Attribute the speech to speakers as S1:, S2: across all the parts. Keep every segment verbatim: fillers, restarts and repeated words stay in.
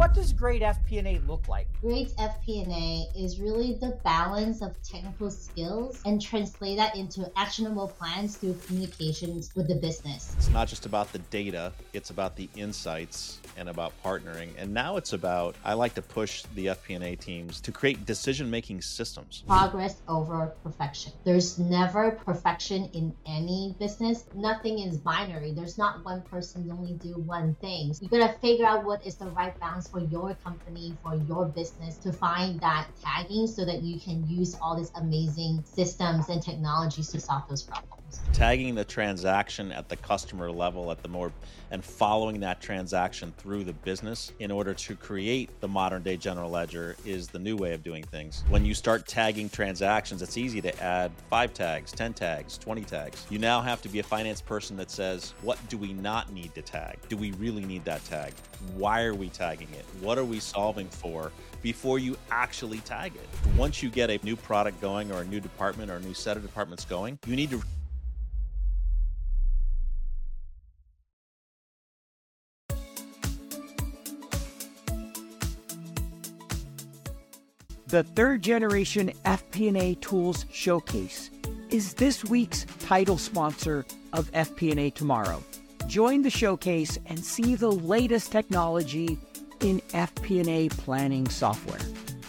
S1: what does great F P and A look like?
S2: Great F P and A is really the balance of technical skills and translate that into actionable plans through communications with the business.
S3: It's not just about the data, it's about the insights and about partnering. And now it's about, I like to push the F P and A teams to create decision-making systems.
S2: Progress over perfection. There's never perfection in any business. Nothing is binary. There's not one person only do one thing. You gotta figure out what is the right balance for your company, for your business, to find that tagging so that you can use all these amazing systems and technologies to solve those problems.
S3: Tagging the transaction at the customer level at the more and following that transaction through the business in order to create the modern day general ledger is the new way of doing things. When you start tagging transactions, it's easy to add five tags, ten tags, twenty tags. You now have to be a finance person that says, what do we not need to tag? Do we really need that tag? Why are we tagging it? What are we solving for? Before you actually tag it. Once you get a new product going or a new department or a new set of departments going, you need to
S1: The third generation F P and A Tools Showcase is this week's title sponsor of F P and A Tomorrow. Join the showcase and see the latest technology in F P and A planning software.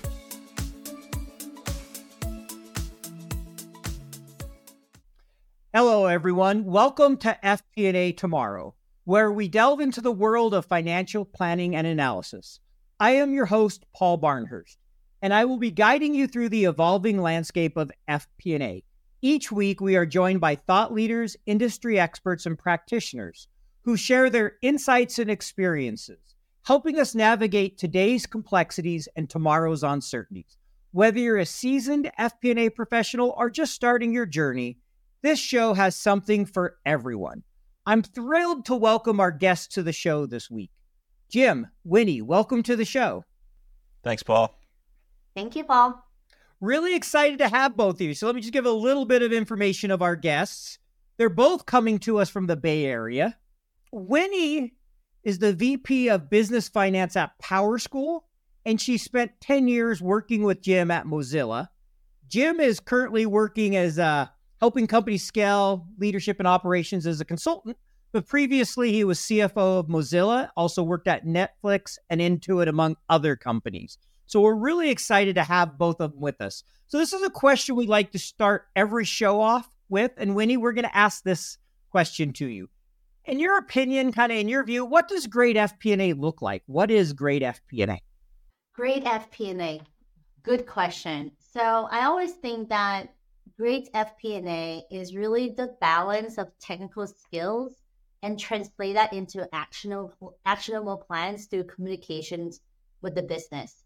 S1: Hello, everyone. Welcome to F P and A Tomorrow, where we delve into the world of financial planning and analysis. I am your host, Paul Barnhurst, and I will be guiding you through the evolving landscape of F P and A. Each week, we are joined by thought leaders, industry experts, and practitioners who share their insights and experiences, helping us navigate today's complexities and tomorrow's uncertainties. Whether you're a seasoned F P and A professional or just starting your journey, this show has something for everyone. I'm thrilled to welcome our guests to the show this week. Jim, Winnie, welcome to the show.
S3: Thanks, Paul.
S2: Thank you, Paul.
S1: Really excited to have both of you. So let me just give a little bit of information of our guests. They're both coming to us from the Bay Area. Winnie is the V P of Business Finance at PowerSchool, and she spent ten years working with Jim at Mozilla. Jim is currently working as uh, helping companies scale leadership and operations as a consultant, but previously he was C F O of Mozilla, also worked at Netflix and Intuit, among other companies. So we're really excited to have both of them with us. So this is a question we like to start every show off with. And Winnie, we're going to ask this question to you. In your opinion, kind of in your view, what does great F P and A look like? What is great F P and A?
S2: Great F P and A. Good question. So I always think that great F P and A is really the balance of technical skills and translate that into actionable, actionable plans through communications with the business.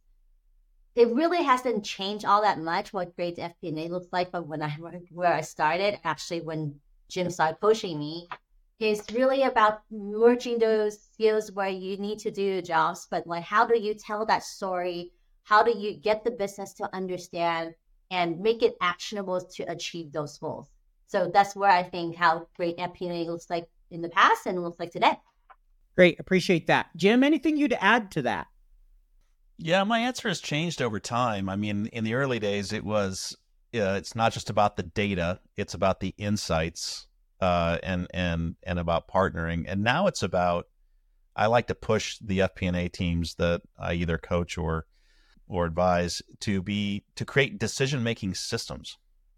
S2: It really hasn't changed all that much what great F P and A looks like from when I where I started. Actually, when Jim started pushing me, it's really about merging those skills where you need to do jobs, but like how do you tell that story? How do you get the business to understand and make it actionable to achieve those goals? So that's where I think how great F P and A looks like in the past and looks like today.
S1: Great, appreciate that. Jim, anything you'd add to that?
S3: Yeah, my answer has changed over time. I mean, in the early days, it was, uh, it's not just about the data, it's about the insights uh, and, and, and about partnering. And now it's about, I like to push the F P and A teams that I either coach or, or advise to be, to create decision-making systems.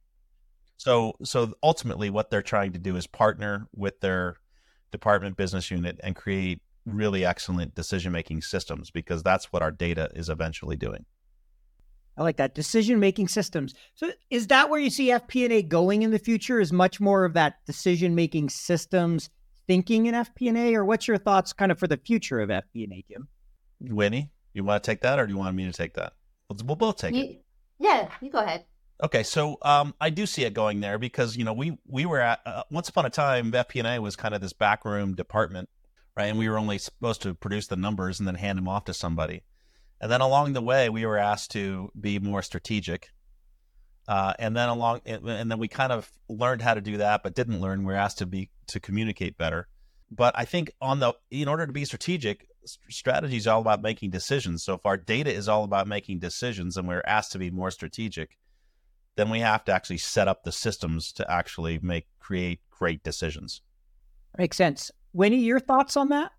S3: So, so ultimately what they're trying to do is partner with their department business unit and create really excellent decision-making systems, because that's what our data is eventually doing.
S1: I like that, decision-making systems. So is that where you see F P and A going in the future, is much more of that decision-making systems thinking in F P and A, or what's your thoughts kind of for the future of F P and A, Jim?
S3: Winnie, you want to take that, or do you want me to take that? We'll, we'll both take
S2: you,
S3: it.
S2: Yeah, you go ahead.
S3: Okay, so um, I do see it going there because, you know, we we were at, uh, once upon a time, F P and A was kind of this backroom department, right? And we were only supposed to produce the numbers and then hand them off to somebody. And then along the way, we were asked to be more strategic. Uh, and then along, and then we kind of learned how to do that, but didn't learn. We were asked to be to communicate better. But I think on the in order to be strategic, strategy is all about making decisions. So if our data is all about making decisions and we're asked to be more strategic, then we have to actually set up the systems to actually make, create great decisions.
S1: Makes sense. Winnie, your thoughts on that?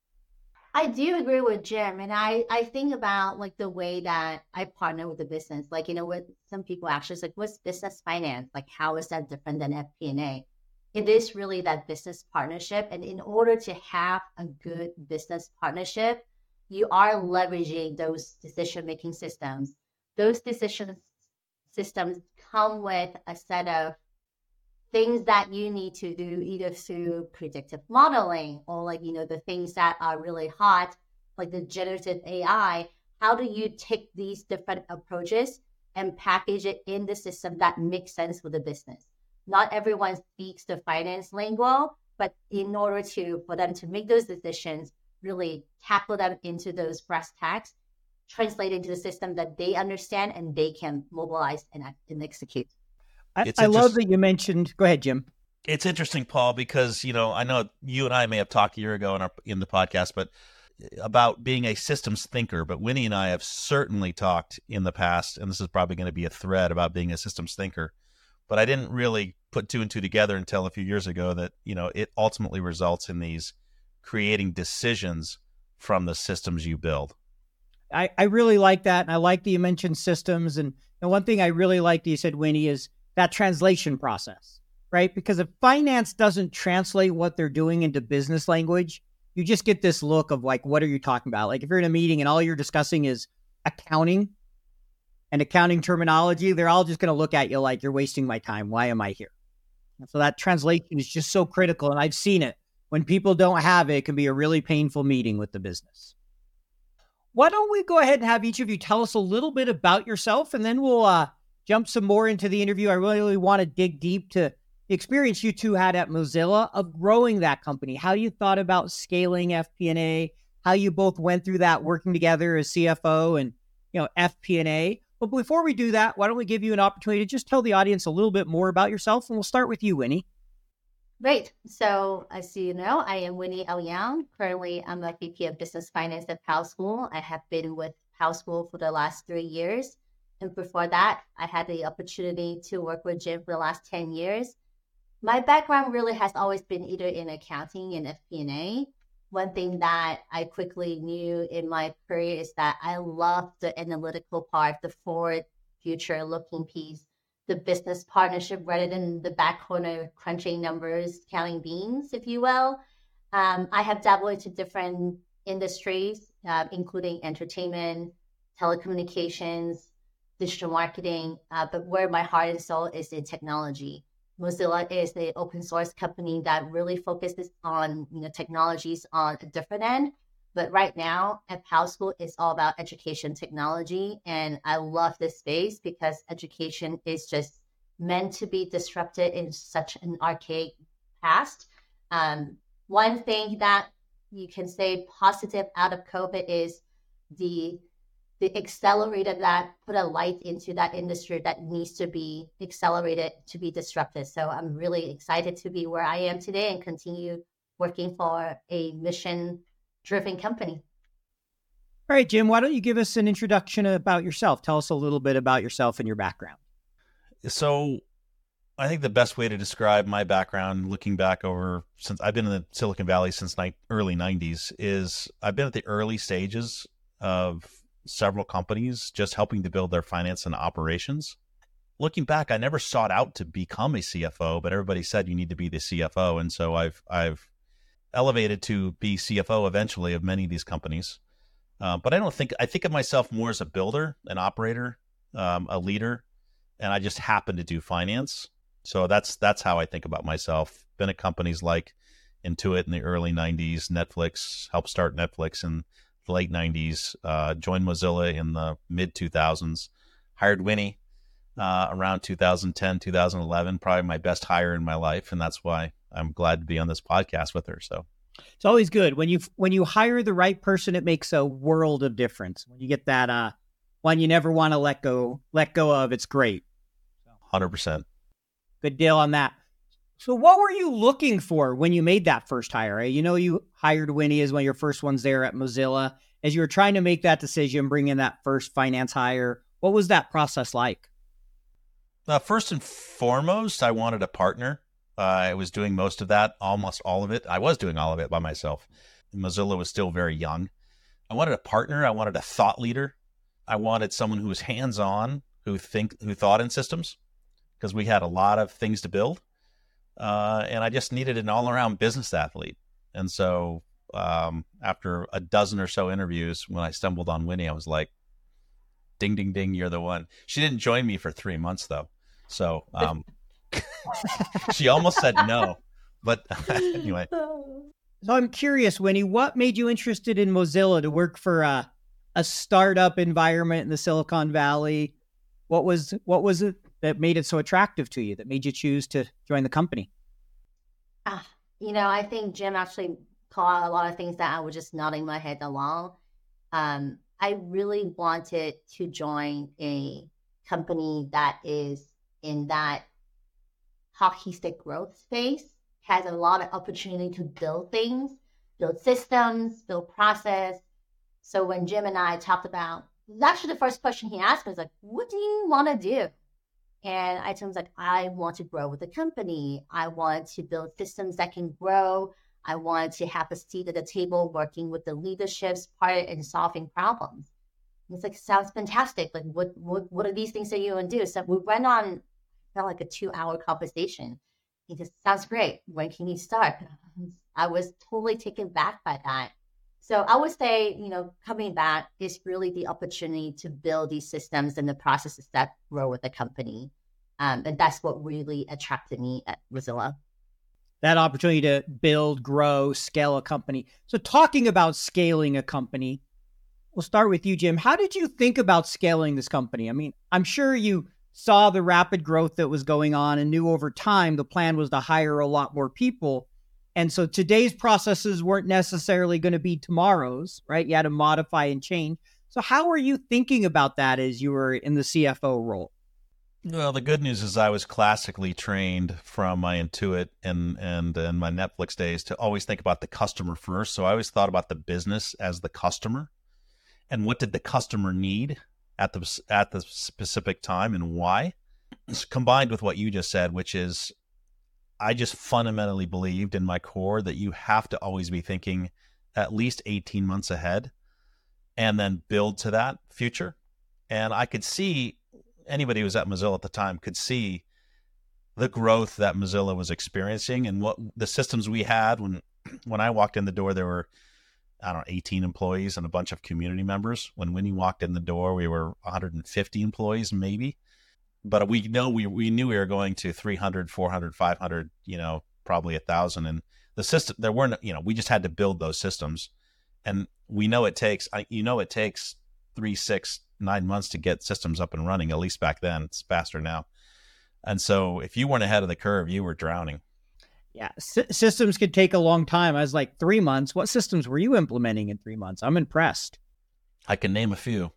S2: I do agree with Jim. And I, I think about like the way that I partner with the business. Like, you know, with some people actually it's like, what's business finance? Like, how is that different than F P and A? It is really that business partnership. And in order to have a good business partnership, you are leveraging those decision-making systems. Those decision systems come with a set of things that you need to do either through predictive modeling or like, you know, the things that are really hot, like the generative A I. How do you take these different approaches and package it in the system that makes sense for the business? Not everyone speaks the finance lingo, but in order to, for them to make those decisions, really tackle them into those brass tacks, translate into the system that they understand and they can mobilize and, and execute.
S1: I, I love that you mentioned, go ahead, Jim.
S3: It's interesting, Paul, because, you know, I know you and I may have talked a year ago in, our, in the podcast, but about being a systems thinker, but Winnie and I have certainly talked in the past, and this is probably going to be a thread about being a systems thinker, but I didn't really put two and two together until a few years ago that, you know, it ultimately results in these creating decisions from the systems you build.
S1: I, I really like that. And I like that you mentioned systems. And, and one thing I really like that you said, Winnie, is that translation process, right? Because if finance doesn't translate what they're doing into business language, you just get this look of like, what are you talking about? Like if you're in a meeting and all you're discussing is accounting and accounting terminology, they're all just going to look at you like, you're wasting my time. Why am I here? And so that translation is just so critical. And I've seen it. When people don't have it, it can be a really painful meeting with the business. Why don't we go ahead and have each of you tell us a little bit about yourself, and then we'll uh, jump some more into the interview. I really, really want to dig deep to the experience you two had at Mozilla of growing that company, how you thought about scaling F P and A, how you both went through that working together as C F O and, you know, F P and A. But before we do that, why don't we give you an opportunity to just tell the audience a little bit more about yourself, and we'll start with you, Winnie.
S2: Great. So as you know, I am Winnie Eliang. Currently, I'm a V P of Business Finance at PowerSchool. I have been with PowerSchool for the last three years. And before that, I had the opportunity to work with Jim for the last ten years. My background really has always been either in accounting and F P and A. One thing that I quickly knew in my career is that I love the analytical part, the forward future looking piece, the business partnership rather than the back corner crunching numbers, counting beans, if you will. Um, I have dabbled into different industries, uh, including entertainment, telecommunications, digital marketing, uh, but where my heart and soul is in technology. Mozilla is the open source company that really focuses on, you know, technologies on a different end. But right now at PowerSchool, it's all about education technology. And I love this space because education is just meant to be disrupted in such an archaic past. Um, one thing that you can say positive out of COVID is the the accelerator that put a light into that industry that needs to be accelerated to be disrupted. So I'm really excited to be where I am today and continue working for a mission-driven company.
S1: All right, Jim, why don't you give us an introduction about yourself? Tell us a little bit about yourself and your background.
S3: So I think the best way to describe my background, looking back over, since I've been in the Silicon Valley since ni- early nineties, is I've been at the early stages of several companies just helping to build their finance and operations. Looking back, I never sought out to become a C F O, but everybody said you need to be the C F O. And so I've I've elevated to be C F O eventually of many of these companies. Uh, but I don't think, I think of myself more as a builder, an operator, um, a leader, and I just happen to do finance. So that's that's how I think about myself. Been at companies like Intuit in the early nineties, Netflix, helped start Netflix in the late nineties, uh, joined Mozilla in the mid two thousands, hired Winnie uh, around two thousand ten, two thousand eleven, probably my best hire in my life. And that's why I'm glad to be on this podcast with her. So
S1: it's always good when you when you hire the right person. It makes a world of difference. When you get that uh, one you never want to let go let go of, it's great.
S3: one hundred percent.
S1: Good deal on that. So what were you looking for when you made that first hire? Right? You know, you hired Winnie as one of your first ones there at Mozilla. As you were trying to make that decision, bring in that first finance hire, what was that process like?
S3: Uh, first and foremost, I wanted a partner. Uh, I was doing most of that, almost all of it. I was doing all of it by myself. Mozilla was still very young. I wanted a partner. I wanted a thought leader. I wanted someone who was hands-on, who think, who thought in systems, because we had a lot of things to build. Uh, and I just needed an all-around business athlete. And so um, after a dozen or so interviews, when I stumbled on Winnie, I was like, ding, ding, ding, you're the one. She didn't join me for three months, though. So um, she almost said no. But anyway.
S1: So I'm curious, Winnie, what made you interested in Mozilla to work for a, a startup environment in the Silicon Valley? What was what was it that made it so attractive to you, that made you choose to join the company?
S2: Ah, you know, I think Jim actually called out a lot of things that I was just nodding my head along. Um, I really wanted to join a company that is in that hockey stick growth space, has a lot of opportunity to build things, build systems, build process. So when Jim and I talked about, actually the first question he asked me was like, what do you want to do? And I told him, like, I want to grow with the company. I want to build systems that can grow. I want to have a seat at the table working with the leadership's part in solving problems. And it's like, sounds fantastic. Like, what, what, what are these things that you want to do? So we went on, felt like a two hour conversation. He just, sounds great. When can you start? I was totally taken back by that. So I would say, you know, coming back is really the opportunity to build these systems and the processes that grow with the company. Um, and that's what really attracted me at Mozilla.
S1: That opportunity to build, grow, scale a company. So talking about scaling a company, we'll start with you, Jim. How did you think about scaling this company? I mean, I'm sure you saw the rapid growth that was going on and knew over time the plan was to hire a lot more people. And so today's processes weren't necessarily going to be tomorrow's, right? You had to modify and change. So how were you thinking about that as you were in the C F O role?
S3: Well, the good news is I was classically trained from my Intuit and, and, and my Netflix days to always think about the customer first. So I always thought about the business as the customer and what did the customer need at the, at the specific time and why. It's combined with what you just said, which is I just fundamentally believed in my core that you have to always be thinking at least eighteen months ahead and then build to that future. And I could see, anybody who was at Mozilla at the time could see the growth that Mozilla was experiencing and what the systems we had. When when I walked in the door, there were, I don't know, eighteen employees and a bunch of community members. When Winnie walked in the door, we were one hundred fifty employees, maybe. But we know we we knew we were going to three hundred, four hundred, five hundred, you know, probably a thousand. And the system, there weren't, you know, we just had to build those systems. And we know it takes, you know, it takes three, six, nine months to get systems up and running, at least back then. It's faster now. And so if you weren't ahead of the curve, you were drowning.
S1: Yeah, S- systems could take a long time. I was like, three months. What systems were you implementing in three months? I'm impressed.
S3: I can name a few.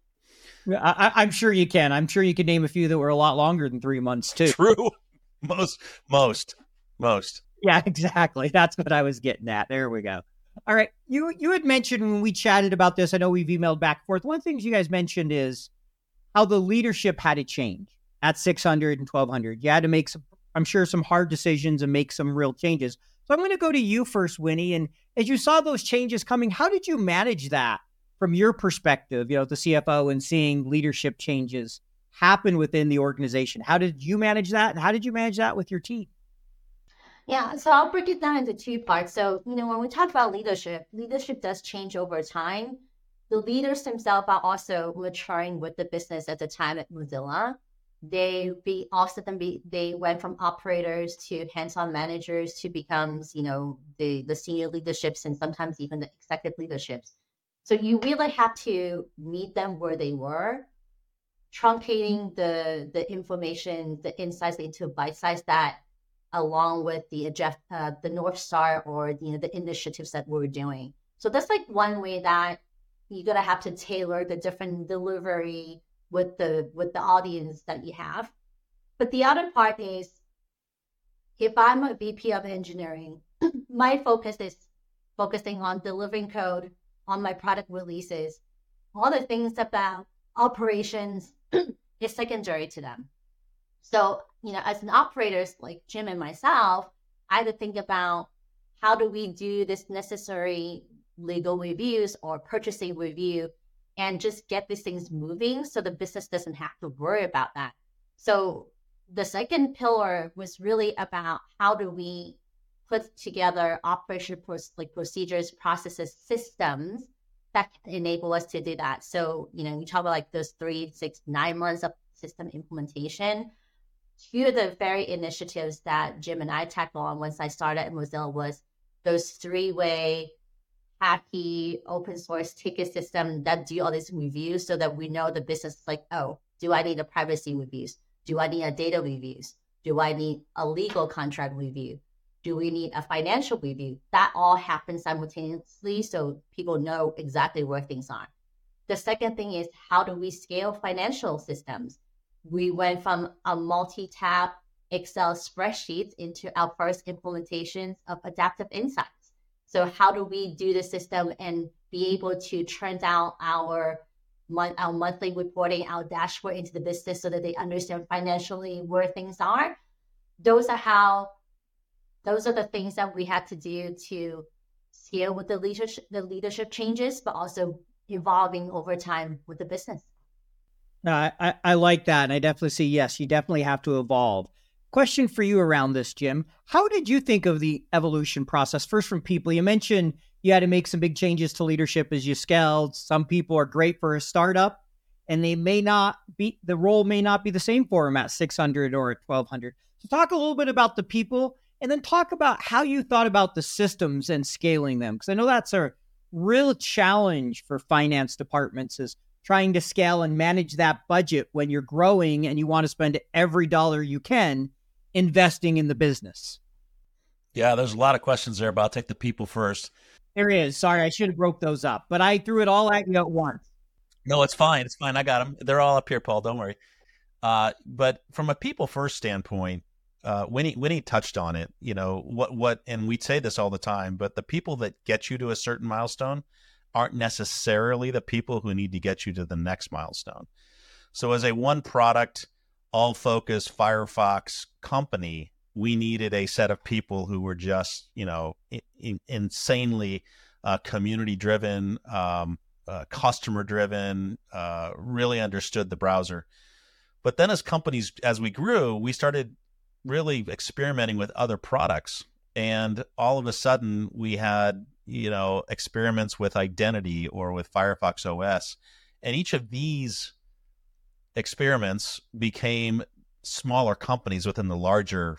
S1: I, I'm sure you can. I'm sure you could name a few that were a lot longer than three months too.
S3: True. Most, most, most.
S1: Yeah, exactly. That's what I was getting at. There we go. All right. You you had mentioned when we chatted about this, I know we've emailed back and forth. One of the things you guys mentioned is how the leadership had to change at six hundred and twelve hundred. You had to make some, I'm sure, some hard decisions and make some real changes. So I'm going to go to you first, Winnie. And as you saw those changes coming, how did you manage that from your perspective, you know, the C F O, and seeing leadership changes happen within the organization? How did you manage that? And how did you manage that with your team?
S2: Yeah, so I'll break it down into two parts. So, you know, when we talk about leadership, leadership does change over time. The leaders themselves are also maturing with the business at the time at Mozilla. They be also then be they went from operators to hands-on managers to becomes, you know, the the senior leaderships and sometimes even the executive leaderships. So you really have to meet them where they were, truncating the the information, the insights into bite size that, along with the uh, the North Star or you know the initiatives that we're doing. So that's like one way that you're gonna have to tailor the different delivery with the with the audience that you have. But the other part is if I'm a V P of engineering, my focus is focusing on delivering code, on my product releases. All the things about operations is secondary to them. So, you know, as an operator like Jim and myself, I had to think about how do we do this necessary legal reviews or purchasing review and just get these things moving so the business doesn't have to worry about that. So the second pillar was really about how do we put together operation like procedures, processes, systems that can enable us to do that. So, you know, we talk about like those three, six, nine months of system implementation. Two of the very initiatives that Jim and I tackled on once I started at Mozilla was those three-way hacky open source ticket system that do all these reviews so that we know the business is like, oh, do I need a privacy reviews? Do I need a data reviews? Do I need a legal contract review? Do we need a financial review? That all happens simultaneously so people know exactly where things are. The second thing is how do we scale financial systems? We went from a multi-tab Excel spreadsheet into our first implementations of Adaptive Insights. So how do we do the system and be able to trend out our, our monthly reporting, our dashboard into the business so that they understand financially where things are? Those are how, those are the things that we had to do to scale with the leadership, the leadership changes, but also evolving over time with the business.
S1: No, I, I like that. And I definitely see, yes, you definitely have to evolve. Question for you around this, Jim. How did you think of the evolution process? First from people, you mentioned you had to make some big changes to leadership as you scaled. Some people are great for a startup and they may not be, the role may not be the same for them at six hundred or at twelve hundred. So talk a little bit about the people and then talk about how you thought about the systems and scaling them. Because I know that's a real challenge for finance departments is trying to scale and manage that budget when you're growing and you want to spend every dollar you can investing in the business.
S3: Yeah, there's a lot of questions there, but I'll take the people first.
S1: There is. Sorry, I should have broke those up, but I threw it all at you at once.
S3: No, it's fine. It's fine. I got them. They're all up here, Paul. Don't worry. Uh, but from a people first standpoint, uh, Winnie, Winnie touched on it, you know, what, what, and we say this all the time, but the people that get you to a certain milestone aren't necessarily the people who need to get you to the next milestone. So as a one product, all focus Firefox company, we needed a set of people who were just, you know, in, insanely uh, community driven, um, uh, customer driven, uh, really understood the browser. But then as companies, as we grew, we started really experimenting with other products. And all of a sudden we had, you know, experiments with identity or with Firefox O S. And each of these experiments became smaller companies within the larger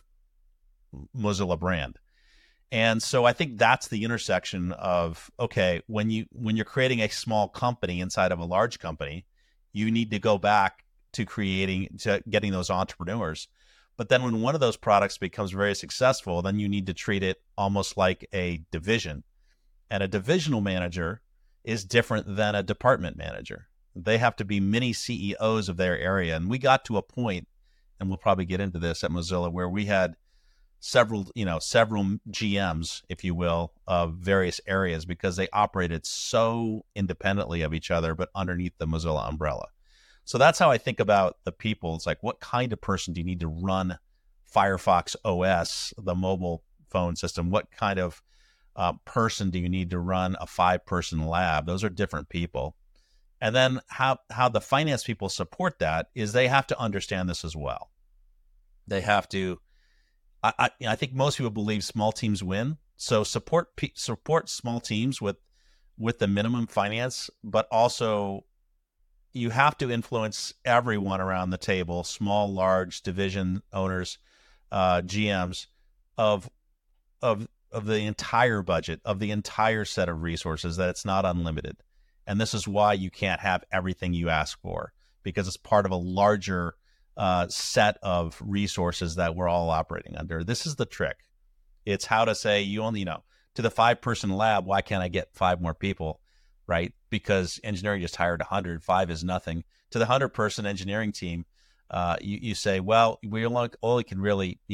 S3: Mozilla brand. And so I think that's the intersection of, okay, when you when you're creating a small company inside of a large company, you need to go back to creating, to getting those entrepreneurs. But then when one of those products becomes very successful, then you need to treat it almost like a division. And a divisional manager is different than a department manager. They have to be mini C E Os of their area. And we got to a point, and we'll probably get into this at Mozilla, where we had several, you know, several G Ms, if you will, of various areas because they operated so independently of each other, but underneath the Mozilla umbrella. So that's how I think about the people. It's like, what kind of person do you need to run Firefox O S, the mobile phone system? What kind of uh, person do you need to run a five-person lab? Those are different people. And then how, how the finance people support that is they have to understand this as well. They have to, I, I, I think most people believe small teams win. So support support small teams with with the minimum finance, but also you have to influence everyone around the table, small, large, division owners, uh, G Ms, of of of the entire budget, of the entire set of resources, that it's not unlimited. And this is why you can't have everything you ask for, because it's part of a larger uh, set of resources that we're all operating under. This is the trick. It's how to say, you only, you know, to the five-person lab, why can't I get five more people, right? Because engineering just hired one hundred, five is nothing. To the one hundred-person engineering team, uh, you, you say, well, we only, only can really, you know,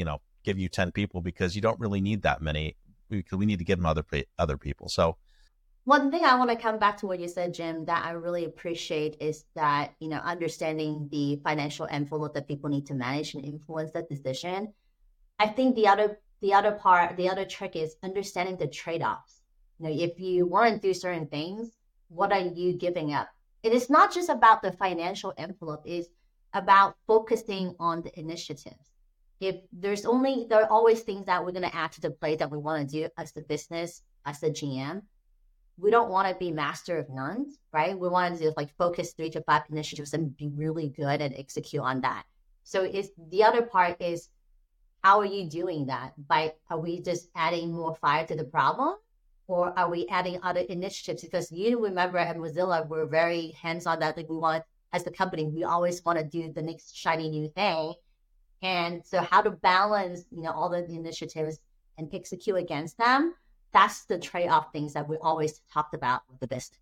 S3: give you ten people because you don't really need that many, because we need to give them other other people. So
S2: one thing I want to come back to what you said, Jim, that I really appreciate is that, you know, understanding the financial envelope that people need to manage and influence that decision. I think the other the other part, the other trick is understanding the trade-offs. You know, if you want to do certain things, what are you giving up? It is not just about the financial envelope, it's about focusing on the initiatives. If there's only, there are always things that we're going to add to the plate that we want to do as the business, as the G M. We don't want to be master of none, right? We want to do like focus three to five initiatives and be really good and execute on that. So it's, the other part is, how are you doing that? By, are we just adding more fire to the problem? Or are we adding other initiatives? Because you remember at Mozilla, we're very hands-on that. Like we want, as the company, we always want to do the next shiny new thing. And so how to balance, you know, all the initiatives and execute against them, that's the trade-off things that we always talked about with the business.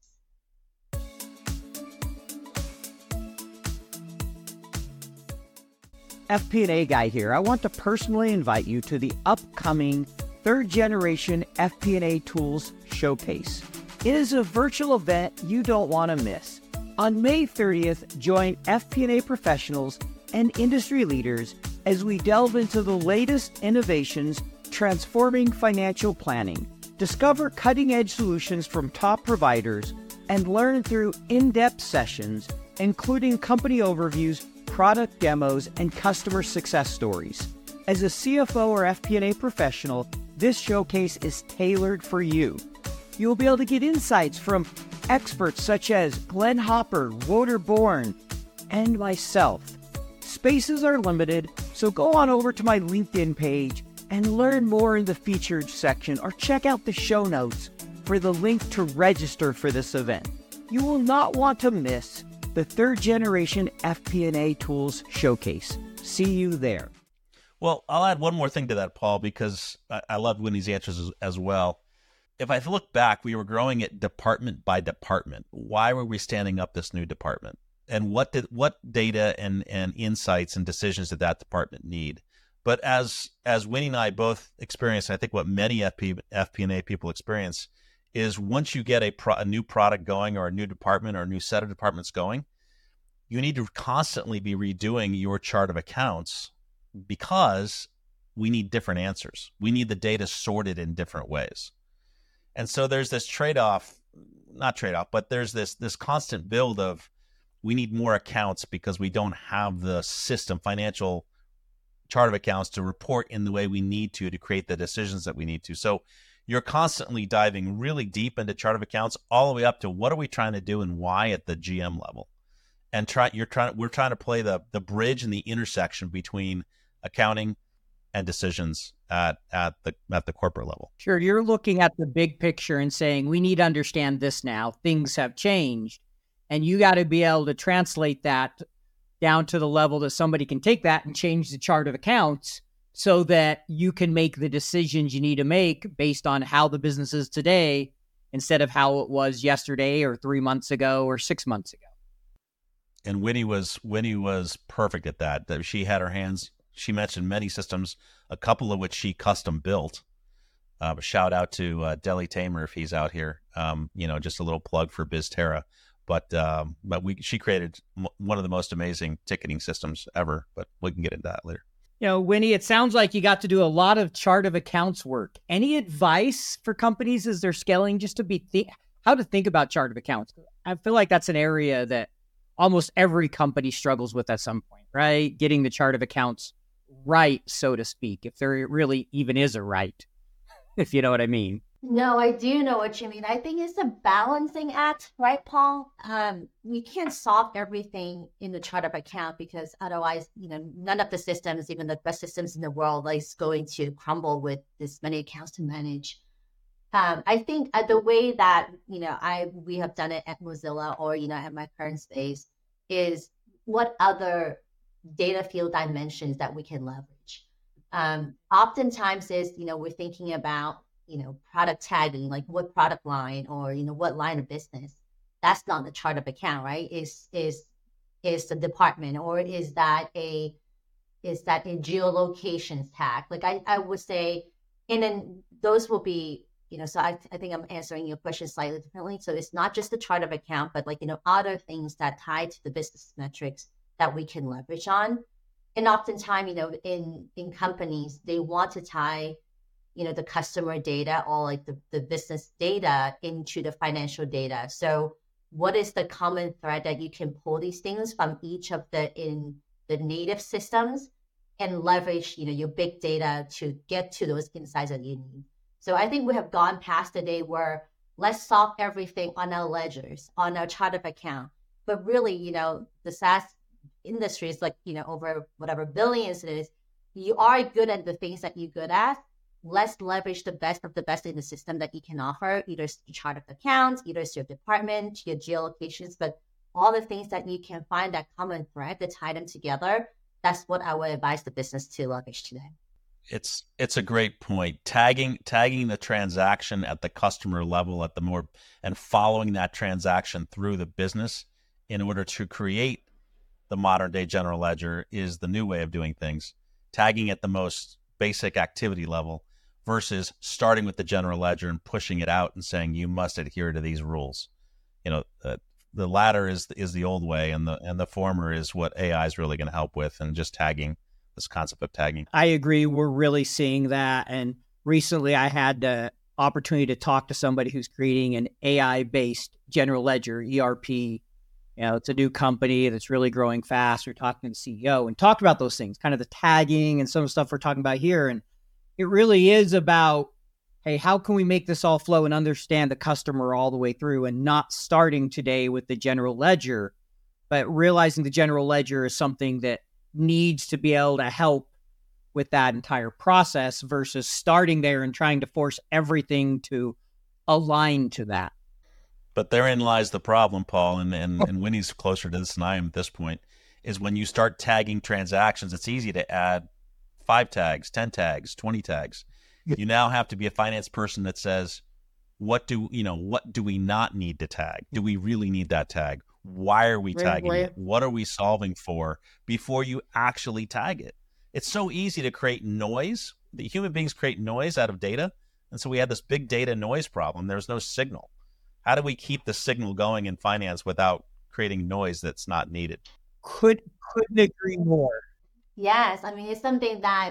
S1: F P and A guy here. I want to personally invite you to the upcoming third generation F P and A Tools Showcase. It is a virtual event you don't want to miss. On May thirtieth, join F P and A professionals and industry leaders as we delve into the latest innovations transforming financial planning. Discover cutting-edge solutions from top providers and learn through in-depth sessions, including company overviews, product demos, and customer success stories. As a C F O or F P and A professional, this showcase is tailored for you. You will be able to get insights from experts such as Glenn Hopper, Wouter Bourne, and myself. Spaces are limited, so go on over to my LinkedIn page and learn more in the featured section, or check out the show notes for the link to register for this event. You will not want to miss the third generation F P and A Tools Showcase. See you there.
S3: Well, I'll add one more thing to that, Paul, because I, I love Winnie's answers as, as well. If I look back, we were growing it department by department. Why were we standing up this new department? And what did what data and, and insights and decisions did that department need? But as as Winnie and I both experienced, I think what many F P, F P and A people experience is once you get a, pro, a new product going or a new department or a new set of departments going, you need to constantly be redoing your chart of accounts because we need different answers. We need the data sorted in different ways. And so there's this trade-off, not trade-off, but there's this this constant build of we need more accounts because we don't have the system, financial chart of accounts to report in the way we need to to create the decisions that we need to. So you're constantly diving really deep into chart of accounts all the way up to what are we trying to do and why at the G M level. And try you're trying we're trying to play the the bridge and the intersection between accounting and decisions at at the at the corporate level.
S1: Sure, you're looking at the big picture and saying we need to understand this now. Things have changed, and you got to be able to translate that down to the level that somebody can take that and change the chart of accounts so that you can make the decisions you need to make based on how the business is today instead of how it was yesterday or three months ago or six months ago.
S3: And Winnie was Winnie was perfect at that. That she had her hands. She mentioned many systems, a couple of which she custom built. Uh, shout out to uh, Deli Tamer if he's out here. Um, you know, just a little plug for BizTerra. But um, but we she created m- one of the most amazing ticketing systems ever. But we can get into that later.
S1: You know, Winnie, it sounds like you got to do a lot of chart of accounts work. Any advice for companies as they're scaling just to be th- how to think about chart of accounts? I feel like that's an area that almost every company struggles with at some point, right? Getting the chart of accounts right, so to speak, if there really even is a right, if you know what I mean.
S2: No, I do know what you mean. I think it's a balancing act, right, Paul? Um, you can't solve everything in the chart of account because otherwise, you know, none of the systems, even the best systems in the world, is going to crumble with this many accounts to manage. Um, I think uh, the way that, you know, I we have done it at Mozilla or, you know, at my current space is what other data field dimensions that we can leverage. Um, oftentimes is, you know, we're thinking about, you know, product tagging, like what product line or, you know, what line of business. That's not the chart of account, right? Is is is the department, or is that a is that a geolocations tag. Like I, I would say, and then those will be, you know, so I, I think I'm answering your question slightly differently. So it's not just the chart of account, but like, you know, other things that tie to the business metrics that we can leverage on. And oftentimes, you know, in, in companies, they want to tie, you know, the customer data or like the, the business data into the financial data. So what is the common thread that you can pull these things from each of the in the native systems and leverage, you know, your big data to get to those insights that you need. So I think we have gone past the day where let's solve everything on our ledgers, on our chart of account. But really, you know, the SaaS industry is like, you know, over whatever billions it is, you are good at the things that you're good at. Let's leverage the best of the best in the system that you can offer, either your chart of accounts, either it's your department, your geolocations, but all the things that you can find that common thread to tie them together. That's what I would advise the business to leverage today.
S3: It's it's a great point. Tagging tagging the transaction at the customer level, at the more and following that transaction through the business in order to create the modern day general ledger is the new way of doing things. Tagging at the most basic activity level versus starting with the general ledger and pushing it out and saying you must adhere to these rules. You know, uh, the latter is is the old way, and the and the former is what A I is really going to help with, and just tagging, this concept of tagging.
S1: I agree. We're really seeing that. And recently I had the opportunity to talk to somebody who's creating an A I-based general ledger, E R P. You know, it's a new company that's really growing fast. We're talking to the C E O and talked about those things, kind of the tagging and some of the stuff we're talking about here. And it really is about, hey, how can we make this all flow and understand the customer all the way through, and not starting today with the general ledger, but realizing the general ledger is something that needs to be able to help with that entire process versus starting there and trying to force everything to align to that.
S3: But therein lies the problem, Paul, and, and, and Winnie's closer to this than I am at this point, is when you start tagging transactions, it's easy to add five tags, ten tags, twenty tags. You now have to be a finance person that says, what do you know, what do we not need to tag? Do we really need that tag? Why are we tagging it? What are we solving for before you actually tag it? It's so easy to create noise. The human beings create noise out of data. And so we had this big data noise problem. There's no signal. How do we keep the signal going in finance without creating noise that's not needed?
S1: Could, couldn't agree more.
S2: Yes. I mean, it's something that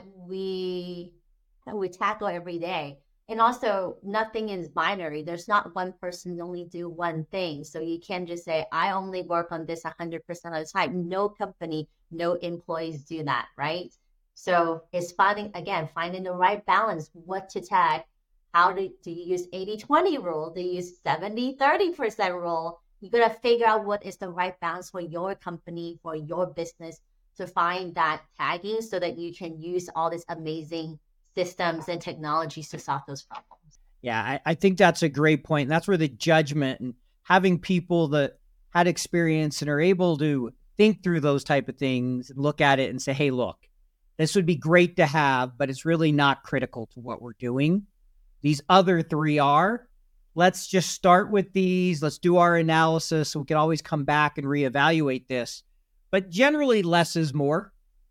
S2: we, that we tackle every day. And also, nothing is binary. There's not one person only do one thing. So you can't just say, I only work on this one hundred percent of the time. No company, no employees do that, right? So it's finding, again, finding the right balance, what to tag. How do, do you use eighty twenty rule? Do you use seventy thirty percent rule? You got to figure out what is the right balance for your company, for your business, to find that tagging so that you can use all these amazing systems and technologies to solve those problems.
S1: Yeah, I, I think that's a great point. And that's where the judgment and having people that had experience and are able to think through those type of things and look at it and say, hey, look, this would be great to have, but it's really not critical to what we're doing. These other three are. Let's just start with these. Let's do our analysis so we can always come back and reevaluate this. But generally, less is more.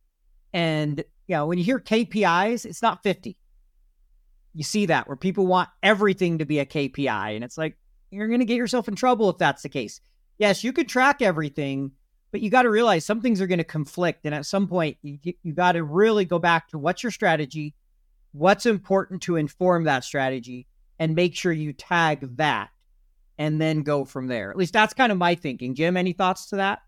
S1: And you know, when you hear K P Is, it's not fifty. You see that where people want everything to be a K P I. And it's like, you're going to get yourself in trouble if that's the case. Yes, you could track everything, but you got to realize some things are going to conflict. And at some point, you, you got to really go back to what's your strategy, what's important to inform that strategy, and make sure you tag that and then go from there. At least that's kind of my thinking. Jim, any thoughts to that?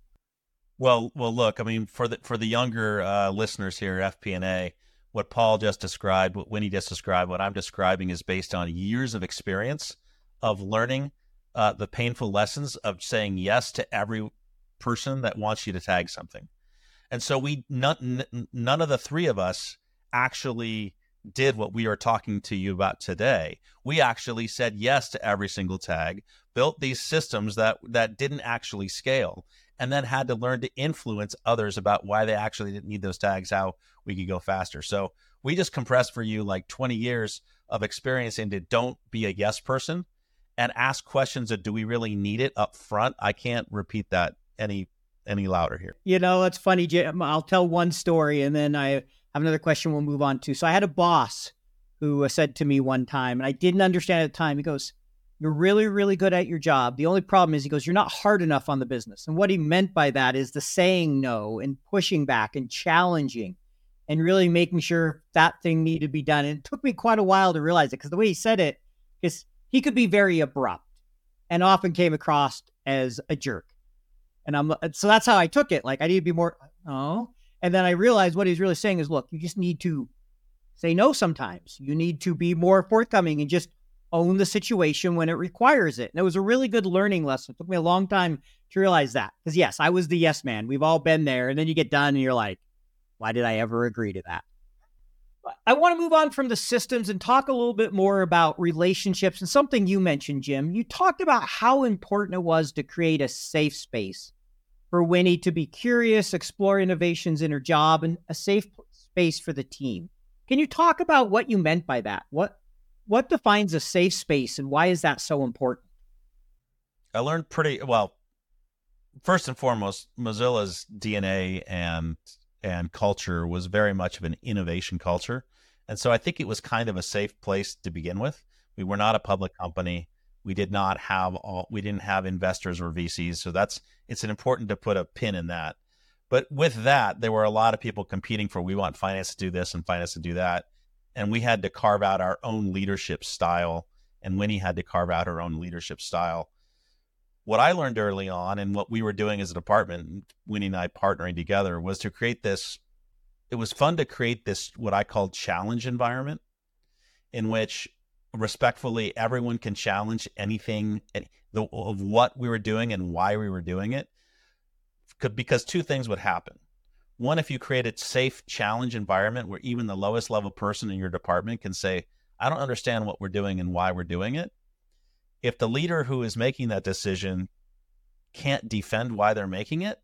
S3: Well, well, look, I mean, for the for the younger uh, listeners here, F P and A, what Paul just described, what Winnie just described, what I'm describing is based on years of experience of learning uh, the painful lessons of saying yes to every person that wants you to tag something. And so we none, none of the three of us actually did what we are talking to you about today. We actually said yes to every single tag, built these systems that that didn't actually scale, and then had to learn to influence others about why they actually didn't need those tags, how we could go faster. So we just compressed for you like twenty years of experience into don't be a yes person and ask questions of do we really need it up front. I can't repeat that any any louder here.
S1: You know, it's funny, Jim. I'll tell one story and then I have another question we'll move on to. So I had a boss who said to me one time, and I didn't understand at the time, he goes, "You're really, really good at your job. The only problem is," he goes, "you're not hard enough on the business." And what he meant by that is the saying no and pushing back and challenging and really making sure that thing needed to be done. And it took me quite a while to realize it, because the way he said it is he could be very abrupt and often came across as a jerk. And I'm so that's how I took it. Like, I need to be more, oh. And then I realized what he's really saying is, look, you just need to say no sometimes. You need to be more forthcoming and just own the situation when it requires it. And it was a really good learning lesson. It took me a long time to realize that. Because yes, I was the yes man. We've all been there. And then you get done and you're like, why did I ever agree to that? I want to move on from the systems and talk a little bit more about relationships and something you mentioned, Jim. You talked about how important it was to create a safe space for Winnie to be curious, explore innovations in her job, and a safe space for the team. Can you talk about what you meant by that? What what defines a safe space and why is that so important?
S3: I learned pretty well. First and foremost, Mozilla's D N A and and culture was very much of an innovation culture. And so I think it was kind of a safe place to begin with. We were not a public company. We did not have all, we didn't have investors or V Cs. So that's, it's an important to put a pin in that. But with that, there were a lot of people competing for, we want finance to do this and finance to do that. And we had to carve out our own leadership style. And Winnie had to carve out her own leadership style. What I learned early on and what we were doing as a department, Winnie and I partnering together, was to create this, it was fun to create this, what I called challenge environment, in which respectfully everyone can challenge anything of what we were doing and why we were doing it. Because two things would happen. One, if you create a safe challenge environment where even the lowest level person in your department can say, I don't understand what we're doing and why we're doing it. If the leader who is making that decision can't defend why they're making it,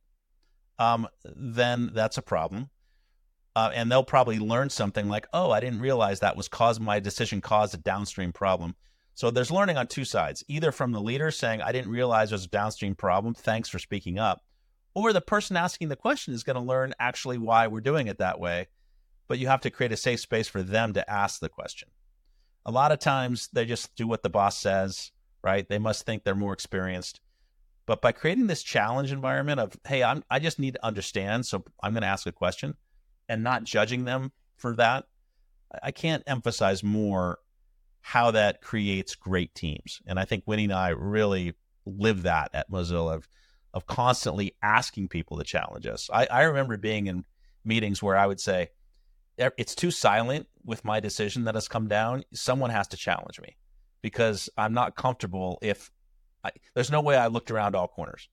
S3: um, then that's a problem. Uh, and they'll probably learn something like, oh, I didn't realize that was caused, my decision caused a downstream problem. So there's learning on two sides, either from the leader saying, I didn't realize there's a downstream problem, thanks for speaking up, or the person asking the question is going to learn actually why we're doing it that way. But you have to create a safe space for them to ask the question. A lot of times they just do what the boss says, right? They must think they're more experienced. But by creating this challenge environment of, hey, I'm, I just need to understand, so I'm going to ask a question, and not judging them for that, I can't emphasize more how that creates great teams. And I think Winnie and I really live that at Mozilla, of, of constantly asking people to challenge us. I, I remember being in meetings where I would say, it's too silent with my decision that has come down. Someone has to challenge me, because I'm not comfortable if I, there's no way I looked around all corners.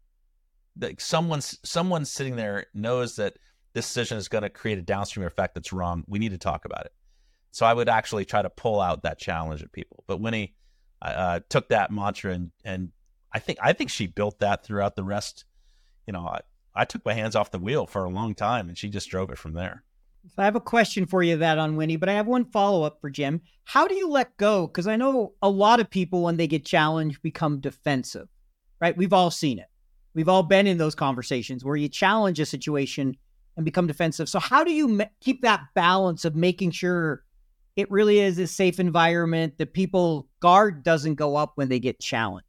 S3: Like someone's someone's sitting there knows that this decision is going to create a downstream effect that's wrong. We need to talk about it. So I would actually try to pull out that challenge at people. But Winnie uh, took that mantra and and I think I think she built that throughout the rest. You know, I, I took my hands off the wheel for a long time, and she just drove it from there.
S1: So I have a question for you that on Winnie, but I have one follow-up for Jim. How do you let go? Because I know a lot of people, when they get challenged, become defensive, right? We've all seen it. We've all been in those conversations where you challenge a situation and become defensive. So how do you me- keep that balance of making sure it really is a safe environment, that people guard doesn't go up when they get challenged?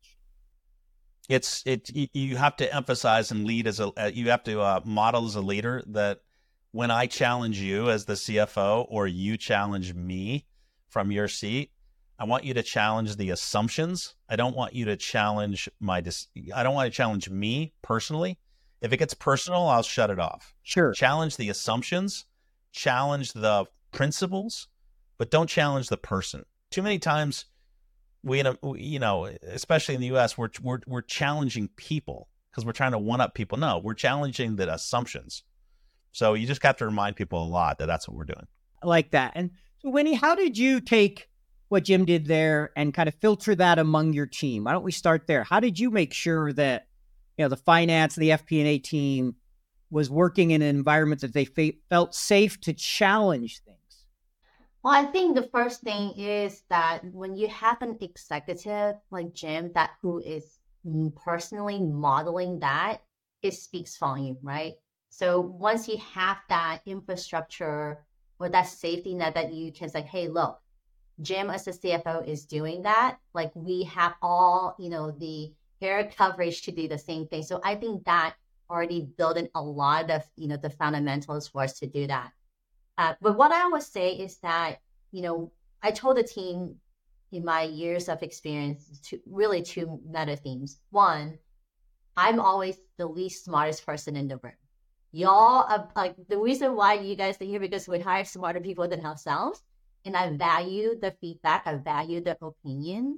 S3: It's it. You have to emphasize and lead as a, you have to uh, model as a leader that when I challenge you as the C F O, or you challenge me from your seat, I want you to challenge the assumptions. I don't want you to challenge my, dis- I don't want to challenge me personally. If it gets personal, I'll shut it off.
S1: Sure.
S3: Challenge the assumptions, challenge the principles, but don't challenge the person. Too many times we, you know, especially in the U S, we're, we're, we're challenging people because we're trying to one up people. No, we're challenging the assumptions. So you just have to remind people a lot that that's what we're doing.
S1: I like that. And so, Winnie, how did you take what Jim did there and kind of filter that among your team? Why don't we start there? How did you make sure that, you know, the finance, the F P and A team was working in an environment that they fe- felt safe to challenge things?
S2: Well, I think the first thing is that when you have an executive like Jim, that who is personally modeling that, it speaks volume, right? So once you have that infrastructure or that safety net that you can say, hey, look, Jim as the C F O is doing that. Like we have all, you know, the air coverage to do the same thing. So I think that already built in a lot of, you know, the fundamentals for us to do that. Uh, but what I always say is that, you know, I told the team in my years of experience to really two meta themes. One, I'm always the least smartest person in the room. Y'all are like the reason why you guys are here because we hire smarter people than ourselves. And I value the feedback, I value the opinions.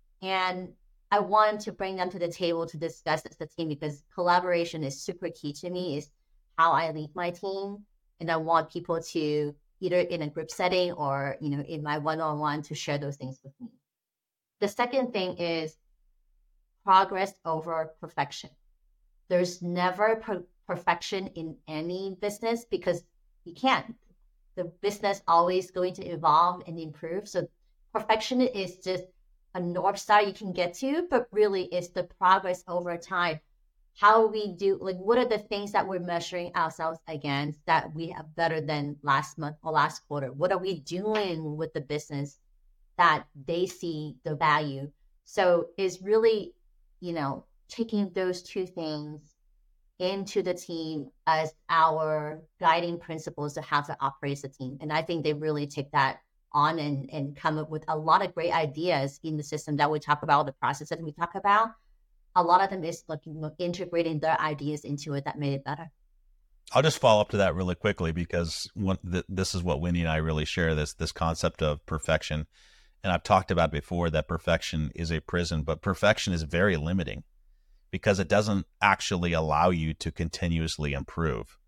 S2: And I want to bring them to the table to discuss as a team because collaboration is super key to me, is how I lead my team. And I want people to either in a group setting or, you know, in my one-on-one to share those things with me. The second thing is progress over perfection. There's never per- perfection in any business because you can't. The business always going to evolve and improve. So perfection is just a North Star you can get to, but really it's the progress over time. How we do, like, what are the things that we're measuring ourselves against that we have better than last month or last quarter? What are we doing with the business that they see the value? So it's really, you know, taking those two things into the team as our guiding principles to how to operate as a team. And I think they really take that on and, and come up with a lot of great ideas in the system that we talk about, the processes we talk about. A lot of them is looking, integrating their ideas into it that made it better.
S3: I'll just follow up to that really quickly because one, th- this is what Winnie and I really share, this this concept of perfection. And I've talked about before that perfection is a prison, but perfection is very limiting because it doesn't actually allow you to continuously improve.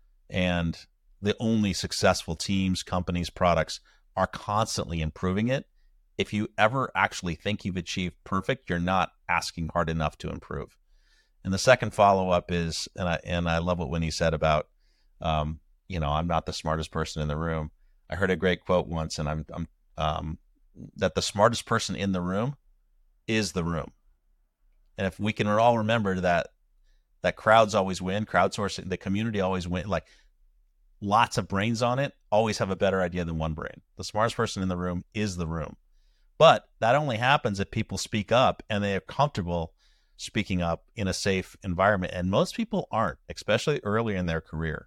S3: And the only successful teams, companies, products are constantly improving it. If you ever actually think you've achieved perfect, you're not asking hard enough to improve. And the second follow-up is, and I and I love what Winnie said about, um, you know, I'm not the smartest person in the room. I heard a great quote once, and I'm, I'm um, that the smartest person in the room is the room. And if we can all remember that, that crowds always win, crowdsourcing, the community always win, like lots of brains on it, always have a better idea than one brain. The smartest person in the room is the room. But that only happens if people speak up and they are comfortable speaking up in a safe environment. And most people aren't, especially early in their career.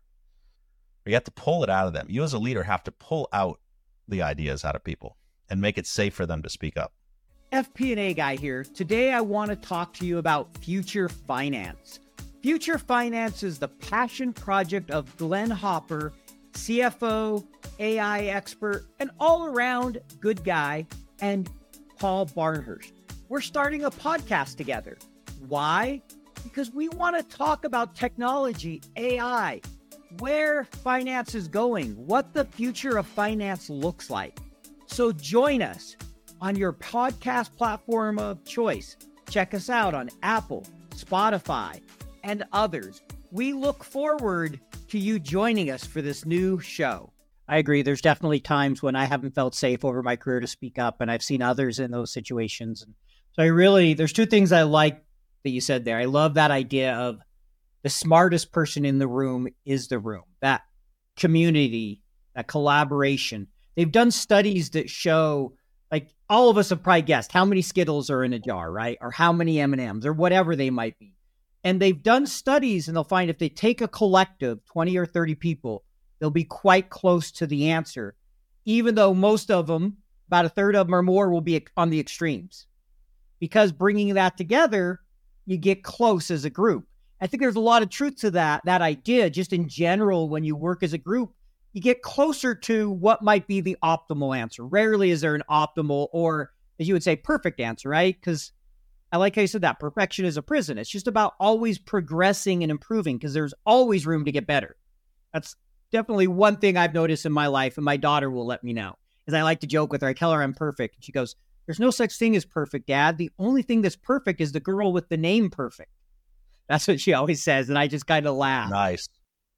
S3: You have to pull it out of them. You as a leader have to pull out the ideas out of people and make it safe for them to speak up.
S1: F P and A guy here. Today I want to talk to you about Future Finance. Future Finance is the passion project of Glenn Hopper, C F O, A I expert, and all-around good guy, and Paul Barnhurst. We're starting a podcast together. Why? Because we want to talk about technology, A I, where finance is going, what the future of finance looks like. So join us on your podcast platform of choice. Check us out on Apple, Spotify, and others. We look forward to you joining us for this new show. I agree. There's definitely times when I haven't felt safe over my career to speak up, and I've seen others in those situations. So I really, there's two things I like that you said there. I love that idea of the smartest person in the room is the room. That community, that collaboration. They've done studies that show, like, all of us have probably guessed how many Skittles are in a jar, right? Or how many M and M's or whatever they might be. And they've done studies and they'll find if they take a collective, twenty or thirty people, they'll be quite close to the answer, even though most of them, about a third of them or more, will be on the extremes. Because bringing that together, you get close as a group. I think there's a lot of truth to that, that idea. Just in general, when you work as a group, you get closer to what might be the optimal answer. Rarely is there an optimal or, as you would say, perfect answer, right? Because I like how you said that. Perfection is a prison. It's just about always progressing and improving because there's always room to get better. That's definitely one thing I've noticed in my life, and my daughter will let me know, is I like to joke with her. I tell her I'm perfect. And she goes, there's no such thing as perfect, Dad. The only thing that's perfect is the girl with the name Perfect. That's what she always says, and I just kind of laugh.
S3: Nice.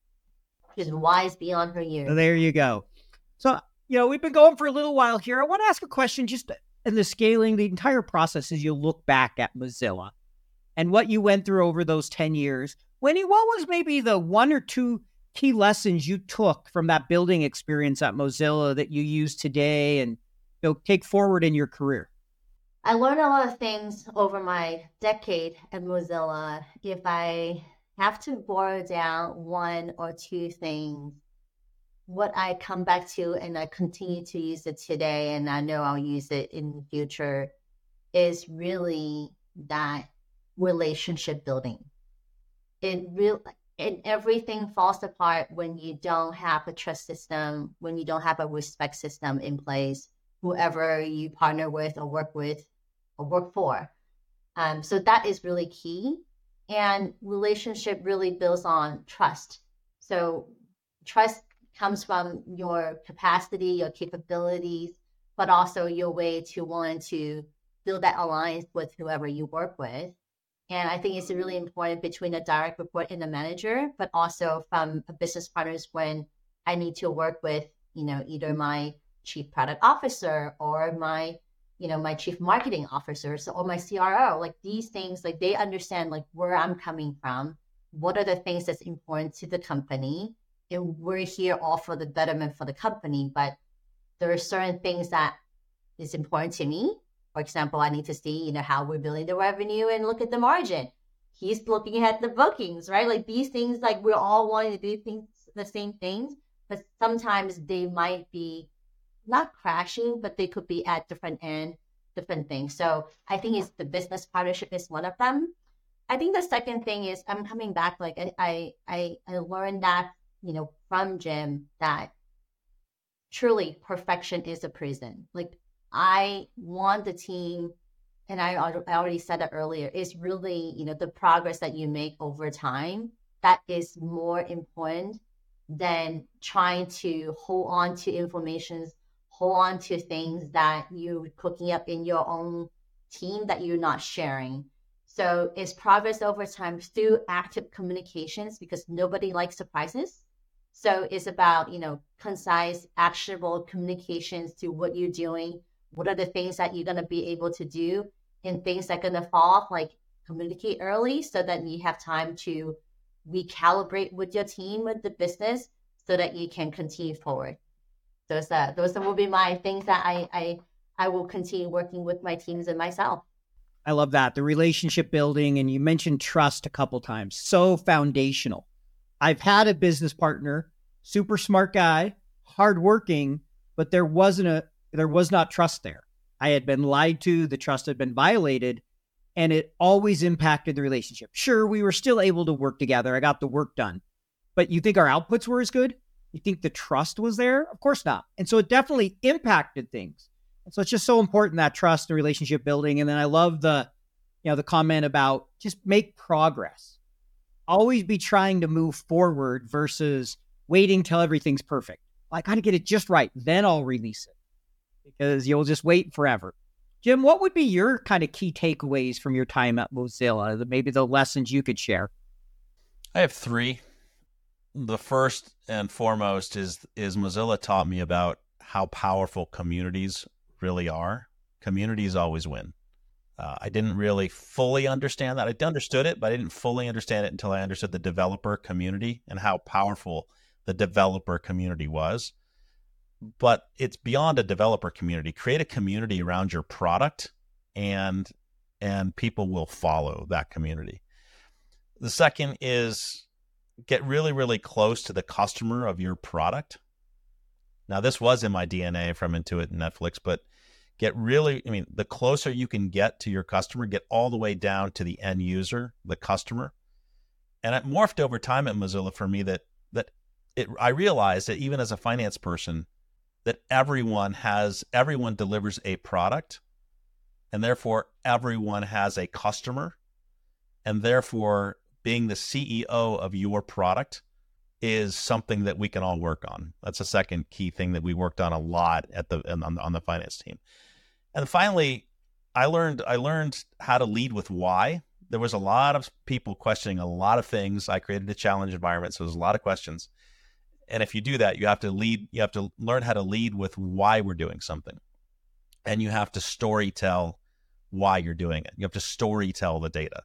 S2: She's wise beyond her years.
S1: So there you go. So, you know, we've been going for a little while here. I want to ask a question just in the scaling, the entire process as you look back at Mozilla and what you went through over those ten years. Winnie, what was maybe the one or two key lessons you took from that building experience at Mozilla that you use today and you know, take forward in your career?
S2: I learned a lot of things over my decade at Mozilla. If I have to boil down one or two things, what I come back to and I continue to use it today, and I know I'll use it in the future, is really that relationship building. It real and everything falls apart when you don't have a trust system, when you don't have a respect system in place, whoever you partner with or work with or work for. Um, so that is really key. And relationship really builds on trust. So trust comes from your capacity, your capabilities, but also your way to want to build that alliance with whoever you work with. And I think it's really important between a direct report and a manager, but also from a business partners when I need to work with, you know, either my chief product officer or my, you know, my chief marketing officer so, or my C R O. Like these things, like they understand like where I'm coming from, what are the things that's important to the company, and we're here all for the betterment for the company. But there are certain things that is important to me. For example, I need to see, you know, how we're building the revenue and look at the margin. He's looking at the bookings, right? Like these things, like we're all wanting to do things, the same things, but sometimes they might be not crashing, but they could be at different end, different things. So I think it's the business partnership is one of them. I think the second thing is I'm coming back, like I, I, I learned that, you know, from Jim that truly perfection is a prison. Like I want the team, and I, I already said it earlier, is really, you know, the progress that you make over time. That is more important than trying to hold on to information, hold on to things that you're cooking up in your own team that you're not sharing. So it's progress over time through active communications because nobody likes surprises. So it's about, you know, concise, actionable communications to what you're doing. What are the things that you're going to be able to do and things that are going to fall off, like communicate early so that you have time to recalibrate with your team, with the business, so that you can continue forward. Those uh, those will be my things that I, I, I will continue working with my teams and myself.
S1: I love that. The relationship building, and you mentioned trust a couple times. So foundational. I've had a business partner, super smart guy, hardworking, but there wasn't a There was not trust there. I had been lied to, the trust had been violated, and it always impacted the relationship. Sure, we were still able to work together. I got the work done. But you think our outputs were as good? You think the trust was there? Of course not. And so it definitely impacted things. And so it's just so important, that trust and relationship building. And then I love the, you know, the comment about just make progress. Always be trying to move forward versus waiting till everything's perfect. I got to get it just right. Then I'll release it. Because you'll just wait forever. Jim, what would be your kind of key takeaways from your time at Mozilla? Maybe the lessons you could share.
S3: I have three. The first and foremost is is Mozilla taught me about how powerful communities really are. Communities always win. Uh, I didn't really fully understand that. I understood it, but I didn't fully understand it until I understood the developer community and how powerful the developer community was. But it's beyond a developer community. Create a community around your product, and and people will follow that community. The second is get really, really close to the customer of your product. Now, this was in my D N A from Intuit and Netflix, but get really, I mean, the closer you can get to your customer, get all the way down to the end user, the customer. And it morphed over time at Mozilla for me that that it, I realized that even as a finance person, that everyone has, everyone delivers a product, and therefore everyone has a customer, and therefore being the C E O of your product is something that we can all work on. That's a second key thing that we worked on a lot at the on, on the finance team. And finally, I learned I learned how to lead with why. There was a lot of people questioning a lot of things. I created a challenge environment, so there's a lot of questions. And if you do that, you have to lead, you have to learn how to lead with why we're doing something. And you have to story tell why you're doing it. You have to story tell the data.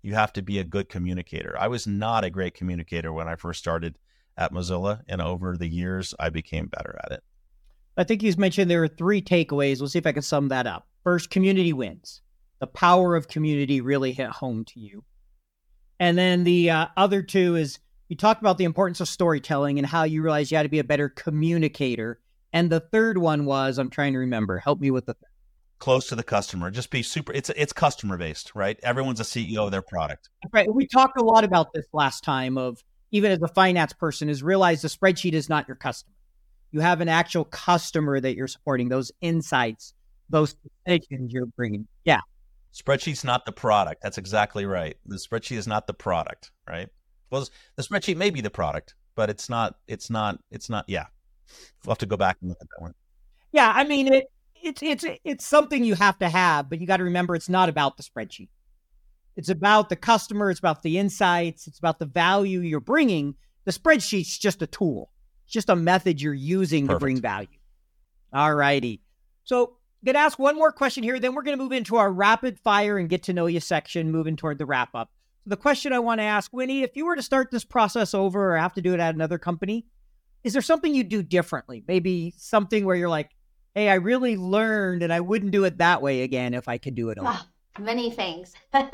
S3: You have to be a good communicator. I was not a great communicator when I first started at Mozilla, and over the years, I became better at it.
S1: I think you mentioned there are three takeaways. We'll see if I can sum that up. First, community wins. The power of community really hit home to you. And then the uh, other two is you talked about the importance of storytelling and how you realized you had to be a better communicator. And the third one was, I'm trying to remember, help me with the third.
S3: Close to the customer. Just be super. It's it's customer based, right? Everyone's a C E O of their product.
S1: Right. We talked a lot about this last time of even as a finance person is realize the spreadsheet is not your customer. You have an actual customer that you're supporting, those insights, those decisions you're bringing. Yeah.
S3: Spreadsheet's not the product. That's exactly right. The spreadsheet is not the product, right? Well, the spreadsheet may be the product, but it's not, it's not, it's not, yeah. We'll have to go back and look at that one.
S1: Yeah. I mean, it, it's, it's, it's something you have to have, but you got to remember it's not about the spreadsheet. It's about the customer. It's about the insights. It's about the value you're bringing. The spreadsheet's just a tool. It's just a method you're using
S3: Perfect.
S1: to bring value. All righty. So I'm going to ask one more question here. Then we're going to move into our rapid fire and get to know you section, moving toward the wrap up. So the question I want to ask, Winnie, if you were to start this process over or have to do it at another company, is there something you do differently? Maybe something where you're like, hey, I really learned and I wouldn't do it that way again if I could do it over.
S2: Oh, many things.
S1: I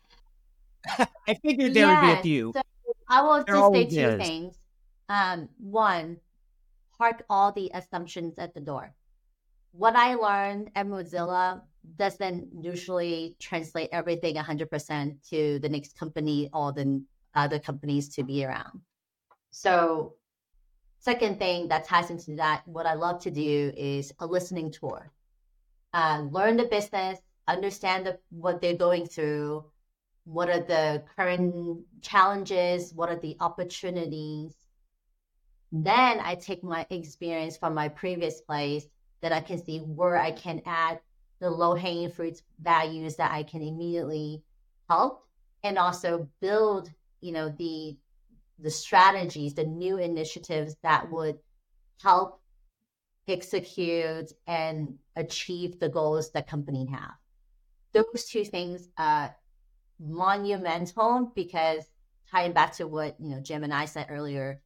S1: figured there
S2: yes,
S1: would be a few.
S2: So I will
S1: There
S2: just say
S1: always
S2: two
S1: is.
S2: things. Um, one, park all the assumptions at the door. What I learned at Mozilla doesn't usually translate everything one hundred percent to the next company or the other companies to be around. So second thing that ties into that, what I love to do is a listening tour. Uh, learn the business, understand the, what they're going through, what are the current challenges, what are the opportunities. Then I take my experience from my previous place that I can see where I can add the low-hanging fruits values that I can immediately help, and also build, you know, the the strategies, the new initiatives that would help execute and achieve the goals that company have. Those two things are monumental because tying back to what, you know, Jim and I said earlier,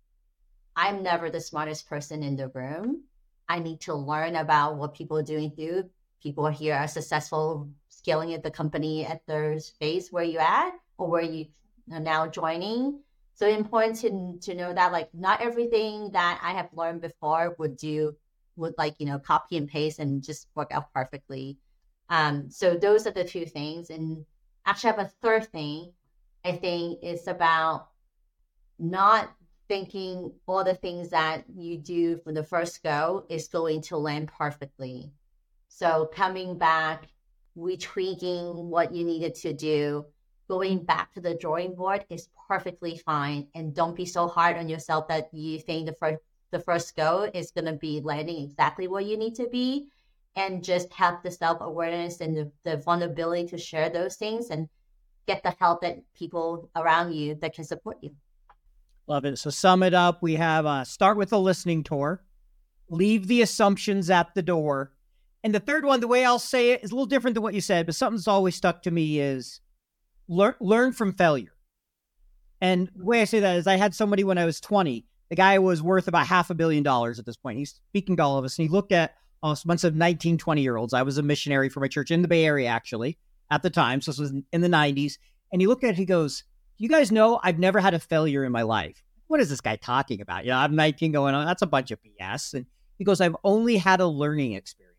S2: I'm never the smartest person in the room. I need to learn about what people are doing through. People here are successful scaling at the company at their phase where you're at or where you are now joining. So important to, to know that like not everything that I have learned before would do, would like, you know, copy and paste and just work out perfectly. Um, so those are the two things. And actually I have a third thing. I think it's about not thinking all the things that you do from the first go is going to land perfectly. So coming back, retweaking what you needed to do, going back to the drawing board is perfectly fine. And don't be so hard on yourself that you think the first the first go is going to be landing exactly where you need to be. And just have the self-awareness and the, the vulnerability to share those things and get the help that people around you that can support you.
S1: Love it. So sum it up. We have uh, start with a listening tour, leave the assumptions at the door. And the third one, the way I'll say it is a little different than what you said, but something that's always stuck to me is learn, learn from failure. And the way I say that is I had somebody when I was twenty, the guy was worth about half a billion dollars at this point. He's speaking to all of us and he looked at a bunch of nineteen, twenty year olds. I was a missionary for my church in the Bay Area, actually, at the time. So this was in the nineties. And he looked at it, he goes, you guys know I've never had a failure in my life. What is this guy talking about? You know, I'm nineteen going on. That's a bunch of B S. And he goes, I've only had a learning experience.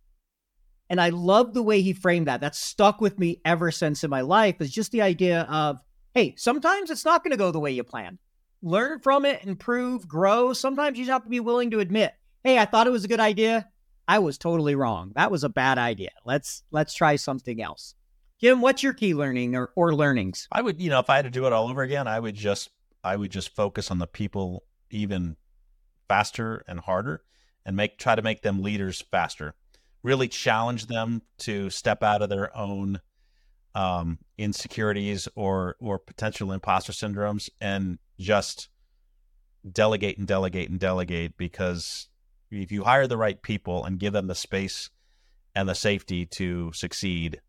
S1: And I love the way he framed that. That's stuck with me ever since in my life is just the idea of, hey, sometimes it's not going to go the way you planned. Learn from it, improve, grow. Sometimes you just have to be willing to admit, hey, I thought it was a good idea. I was totally wrong. That was a bad idea. Let's let's try something else. Jim, what's your key learning or, or learnings?
S3: I would, you know, if I had to do it all over again, I would just I would just focus on the people even faster and harder and make try to make them leaders faster. Really challenge them to step out of their own um, insecurities or or potential imposter syndromes and just delegate and delegate and delegate, because if you hire the right people and give them the space and the safety to succeed,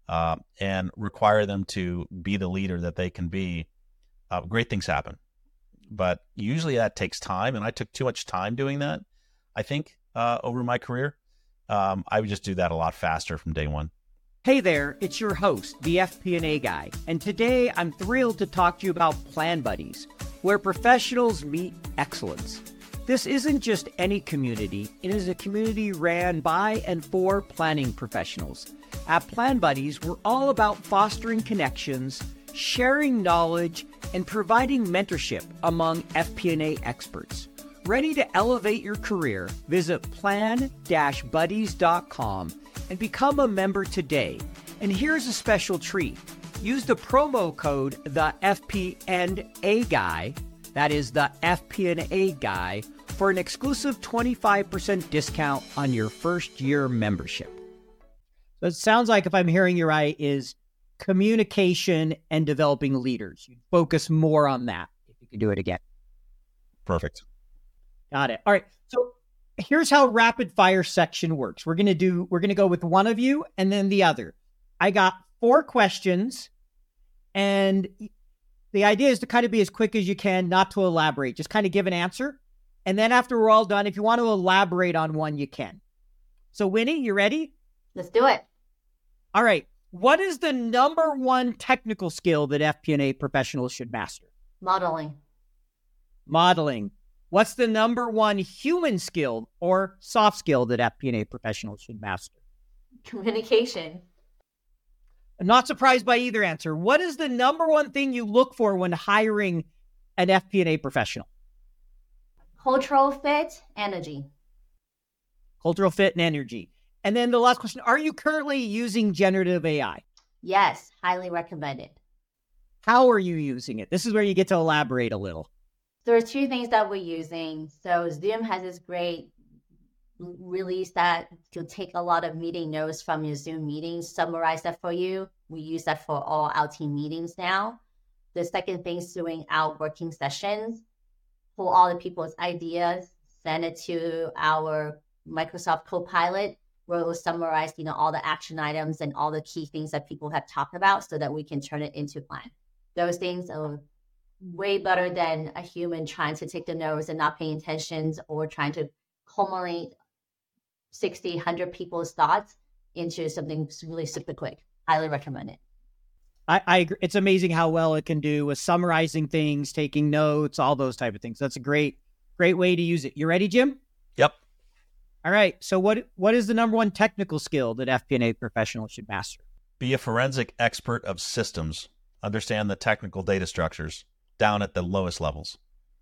S3: uh, and require them to be the leader that they can be, uh, great things happen. But usually that takes time, and I took too much time doing that, I think, uh, over my career. Um, I would just do that a lot faster from day one.
S1: Hey there, it's your host, the F P and A guy, and today I'm thrilled to talk to you about Plan Buddies, where professionals meet excellence. This isn't just any community, it is a community ran by and for planning professionals. At Plan Buddies, we're all about fostering connections, sharing knowledge, and providing mentorship among F P and A experts. Ready to elevate your career? Visit plan dash buddies dot com and become a member today. And here's a special treat. Use the promo code the F P and A guy, that is the F P and A guy, for an exclusive twenty-five percent discount on your first year membership. So it sounds like, if I'm hearing you right, is communication and developing leaders. You focus more on that if you can do it again.
S3: Perfect.
S1: Got it. All right. So here's how rapid fire section works. We're going to do, we're going to go with one of you and then the other. I got four questions, and the idea is to kind of be as quick as you can, not to elaborate, just kind of give an answer. And then after we're all done, if you want to elaborate on one, you can. So Winnie, you ready?
S2: Let's do it.
S1: All right. What is the number one technical skill that F P and A professionals should master?
S2: Modeling.
S1: Modeling. What's the number one human skill or soft skill that F P and A professionals should master?
S2: Communication.
S1: I'm not surprised by either answer. What is the number one thing you look for when hiring an F P and A professional?
S2: Cultural fit, energy.
S1: Cultural fit and energy. And then the last question, are you currently using generative A I?
S2: Yes, highly recommended.
S1: How are you using it? This is where you get to elaborate a little.
S2: There are two things that we're using. So Zoom has this great release that will take a lot of meeting notes from your Zoom meetings, summarize that for you. We use that for all our team meetings now. The second thing is doing our working sessions, pull all the people's ideas, send it to our Microsoft Copilot, where it will summarize, you know, all the action items and all the key things that people have talked about so that we can turn it into plan. Those things are way better than a human trying to take the notes and not paying attention, or trying to culminate sixty, one hundred people's thoughts into something really super quick. Highly recommend it.
S1: I, I agree. It's amazing how well it can do with summarizing things, taking notes, all those type of things. That's a great, great way to use it. You ready, Jim?
S3: Yep.
S1: All right. So what what is the number one technical skill that F P and A professionals should master?
S3: Be a forensic expert of systems. Understand the technical data structures down at the lowest levels.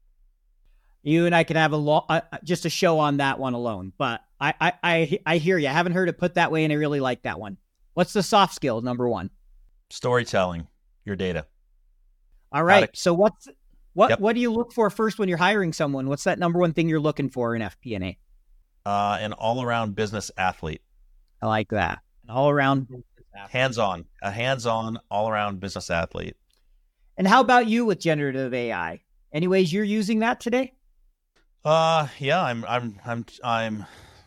S1: You and I can have a lo- uh, just a show on that one alone, but I, I I I hear you. I haven't heard it put that way, and I really like that one. What's the soft skill, number one?
S3: Storytelling your data.
S1: All right.
S3: To-
S1: so what's what
S3: Yep.
S1: what do you look for first when you're hiring someone? What's that number one thing you're looking for in F P and A?
S3: Uh, an all-around business athlete.
S1: I like that. An all-around business athlete.
S3: Hands-on, a hands-on, all-around business athlete.
S1: And how about you with generative A I? Any ways you're using that today?
S3: Uh, yeah, I'm, I'm, I'm, I'm.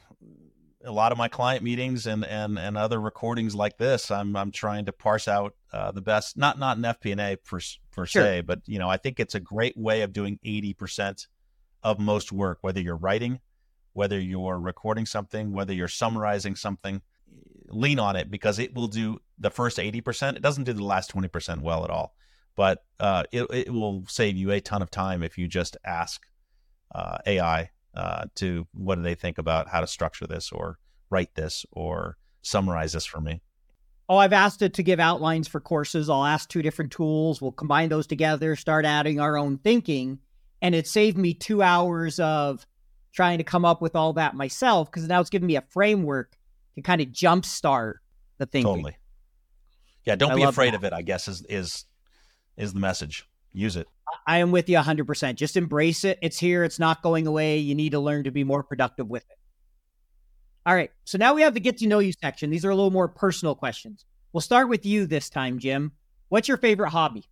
S3: A lot of my client meetings and and and other recordings like this, I'm I'm trying to parse out uh, the best. Not not in F P and A per per
S1: Sure.
S3: se, but you know, I think it's a great way of doing eighty percent of most work, whether you're writing, whether you're recording something, whether you're summarizing something. Lean on it, because it will do the first eighty percent. It doesn't do the last twenty percent well at all, but uh, it, it will save you a ton of time if you just ask uh, A I uh, to what do they think about how to structure this, or write this, or summarize this for me.
S1: Oh, I've asked it to give outlines for courses. I'll ask two different tools. We'll combine those together, start adding our own thinking. And it saved me two hours of trying to come up with all that myself, because now it's giving me a framework to kind of jumpstart the thinking.
S3: Totally. Yeah, don't
S1: I
S3: be
S1: love
S3: afraid
S1: that.
S3: of it, I guess, is is is the message. Use it.
S1: I am with you one hundred percent. Just embrace it. It's here. It's not going away. You need to learn to be more productive with it. All right. So now we have the get to know you section. These are a little more personal questions. We'll start with you this time, Jim. What's your favorite hobby?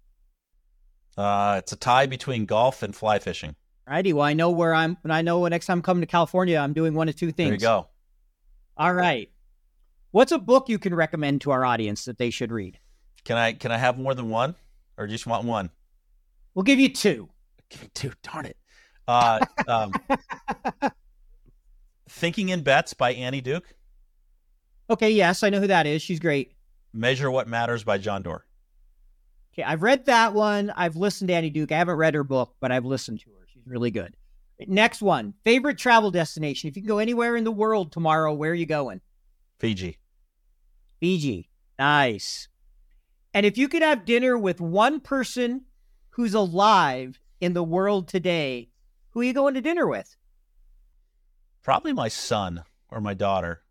S3: Uh, it's a tie between golf and fly fishing.
S1: Righty. Well, I know where I'm, and I know next time I'm coming to California, I'm doing one of two things.
S3: There you go.
S1: All right. What's a book you can recommend to our audience that they should read?
S3: Can I can I have more than one, or just want one?
S1: We'll give you two.
S3: Give me two. Darn it. Uh, um, Thinking in Bets by Annie Duke.
S1: Okay, yes, I know who that is. She's great.
S3: Measure What Matters by John Doerr.
S1: Okay, I've read that one. I've listened to Annie Duke. I haven't read her book, but I've listened to her. She's really good. Next one, favorite travel destination. If you can go anywhere in the world tomorrow, where are you going?
S3: Fiji.
S1: Fiji. Nice. And if you could have dinner with one person who's alive in the world today, who are you going to dinner with?
S3: Probably my son or my daughter.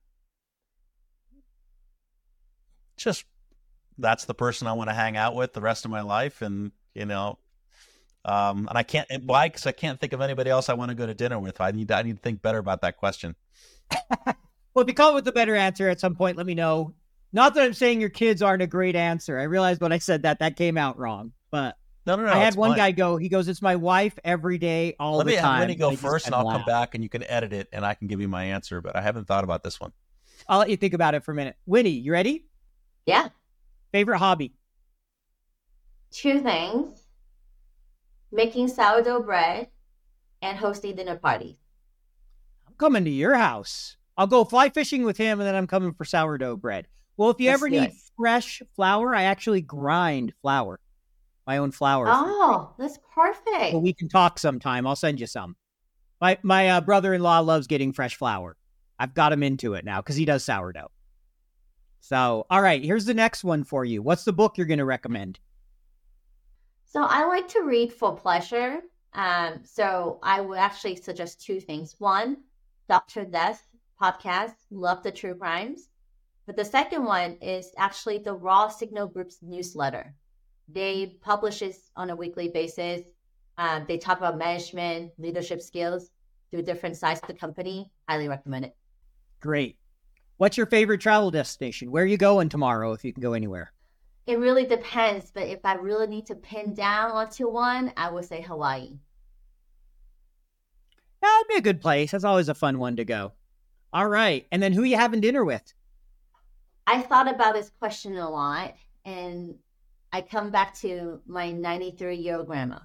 S3: Just, that's the person I want to hang out with the rest of my life. And, you know, um, and I can't, why? Because I can't think of anybody else I want to go to dinner with. I need, I need to think better about that question.
S1: Well, if you come up with a better answer at some point, let me know. Not that I'm saying your kids aren't a great answer. I realized when I said that, that came out wrong. But
S3: no, no, no.
S1: I had one
S3: fine.
S1: guy go, he goes, it's my wife every day, all
S3: let
S1: the
S3: me,
S1: time.
S3: Let me go
S1: and
S3: first and I'll
S1: laugh.
S3: come back and you can edit it and I can give you my answer, but I haven't thought about this one.
S1: I'll let you think about it for a minute. Winnie, you ready?
S2: Yeah.
S1: Favorite hobby?
S2: Two things. Making sourdough bread and hosting dinner parties.
S1: I'm coming to your house. I'll go fly fishing with him, and then I'm coming for sourdough bread. Well, if you
S2: Let's
S1: ever
S2: do
S1: need
S2: it.
S1: fresh flour, I actually grind flour, my own flour.
S2: Oh, that's perfect.
S1: Well, we can talk sometime. I'll send you some. My my uh, brother-in-law loves getting fresh flour. I've got him into it now because he does sourdough. So, all right, here's the next one for you. What's the book you're going to recommend?
S2: So I like to read for pleasure. Um, so I would actually suggest two things. One, Doctor Death podcast. Love the true crimes. But the second one is actually the Raw Signal Group's newsletter. They publish it on a weekly basis. Um, they talk about management, leadership skills through different sides of the company. Highly recommend it.
S1: Great. What's your favorite travel destination? Where are you going tomorrow if you can go anywhere?
S2: It really depends, but if I really need to pin down onto one, I would say Hawaii.
S1: That'd be a good place. That's always a fun one to go. All right. And then who are you having dinner with?
S2: I thought about this question a lot, and I come back to my ninety-three-year-old grandma.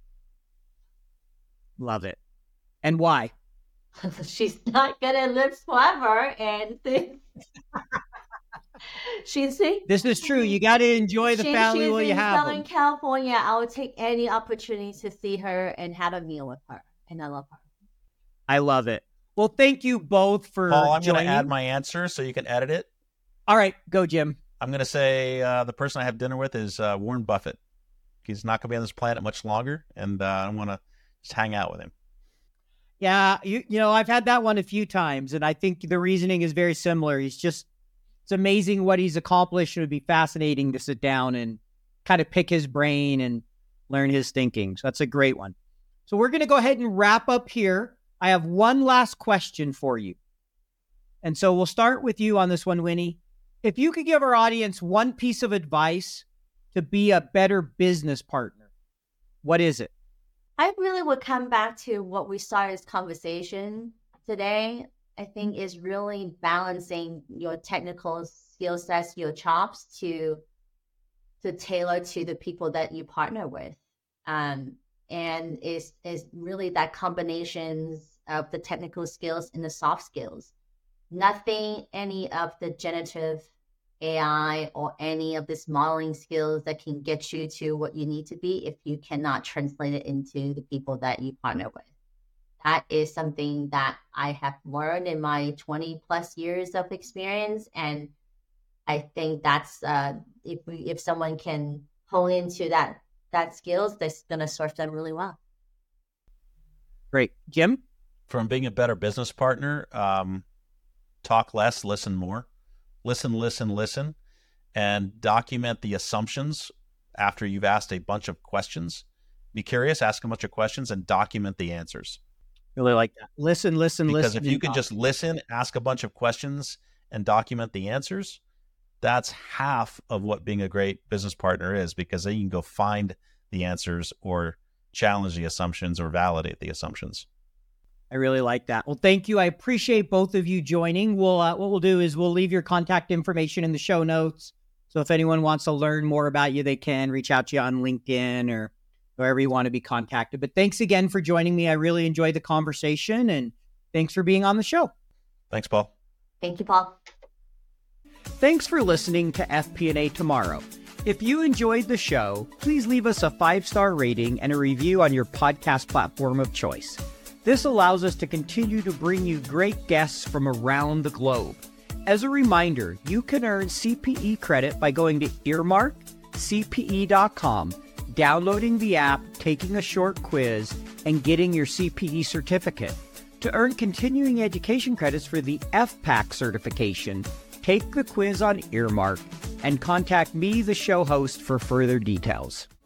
S1: Love it. And why?
S2: She's not gonna live forever, and she's
S1: This is true. You got to enjoy the
S2: she,
S1: family
S2: she's
S1: while you
S2: in
S1: have
S2: Southern
S1: them.
S2: California. I would take any opportunity to see her and have a meal with her, and I love her.
S1: I love it. Well, thank you both for
S3: Paul, I'm going
S1: joining.
S3: to add my answer so you can edit it.
S1: All right, go, Jim.
S3: I'm going to say uh, the person I have dinner with is uh, Warren Buffett. He's not going to be on this planet much longer, and uh, I want to just hang out with him.
S1: Yeah, you you know, I've had that one a few times, and I think the reasoning is very similar. He's just, it's amazing what he's accomplished. It would be fascinating to sit down and kind of pick his brain and learn his thinking. So that's a great one. So we're going to go ahead and wrap up here. I have one last question for you. And so we'll start with you on this one, Winnie. If you could give our audience one piece of advice to be a better business partner, what is it?
S2: I really would come back to what we started as conversation today. I think is really balancing your technical skill sets, your chops to to tailor to the people that you partner with. Um, and is is really that combinations of the technical skills and the soft skills. Nothing, any of the generative A I or any of this modeling skills that can get you to what you need to be if you cannot translate it into the people that you partner with. That is something that I have learned in my twenty plus years of experience. And I think that's, uh, if we, if someone can hone into that, that skills, that's going to serve them really well.
S1: Great. Jim?
S3: From being a better business partner, um, talk less, listen more. Listen, listen, listen, and document the assumptions after you've asked a bunch of questions. Be curious, ask a bunch of questions, and document the answers.
S1: Really like that. Listen, listen,
S3: Because
S1: listen.
S3: if you can just listen, ask a bunch of questions, and document the answers, that's half of what being a great business partner is, because then you can go find the answers or challenge the assumptions or validate the assumptions.
S1: I really like that. Well, thank you. I appreciate both of you joining. We'll uh, what we'll do is we'll leave your contact information in the show notes. So if anyone wants to learn more about you, they can reach out to you on LinkedIn or wherever you want to be contacted. But thanks again for joining me. I really enjoyed the conversation, and thanks for being on the show.
S3: Thanks, Paul.
S2: Thank you, Paul.
S1: Thanks for listening to F P and A Tomorrow. If you enjoyed the show, please leave us a five-star rating and a review on your podcast platform of choice. This allows us to continue to bring you great guests from around the globe. As a reminder, you can earn C P E credit by going to earmark c p e dot com, downloading the app, taking a short quiz, and getting your C P E certificate. To earn continuing education credits for the F PAC certification, take the quiz on Earmark and contact me, the show host, for further details.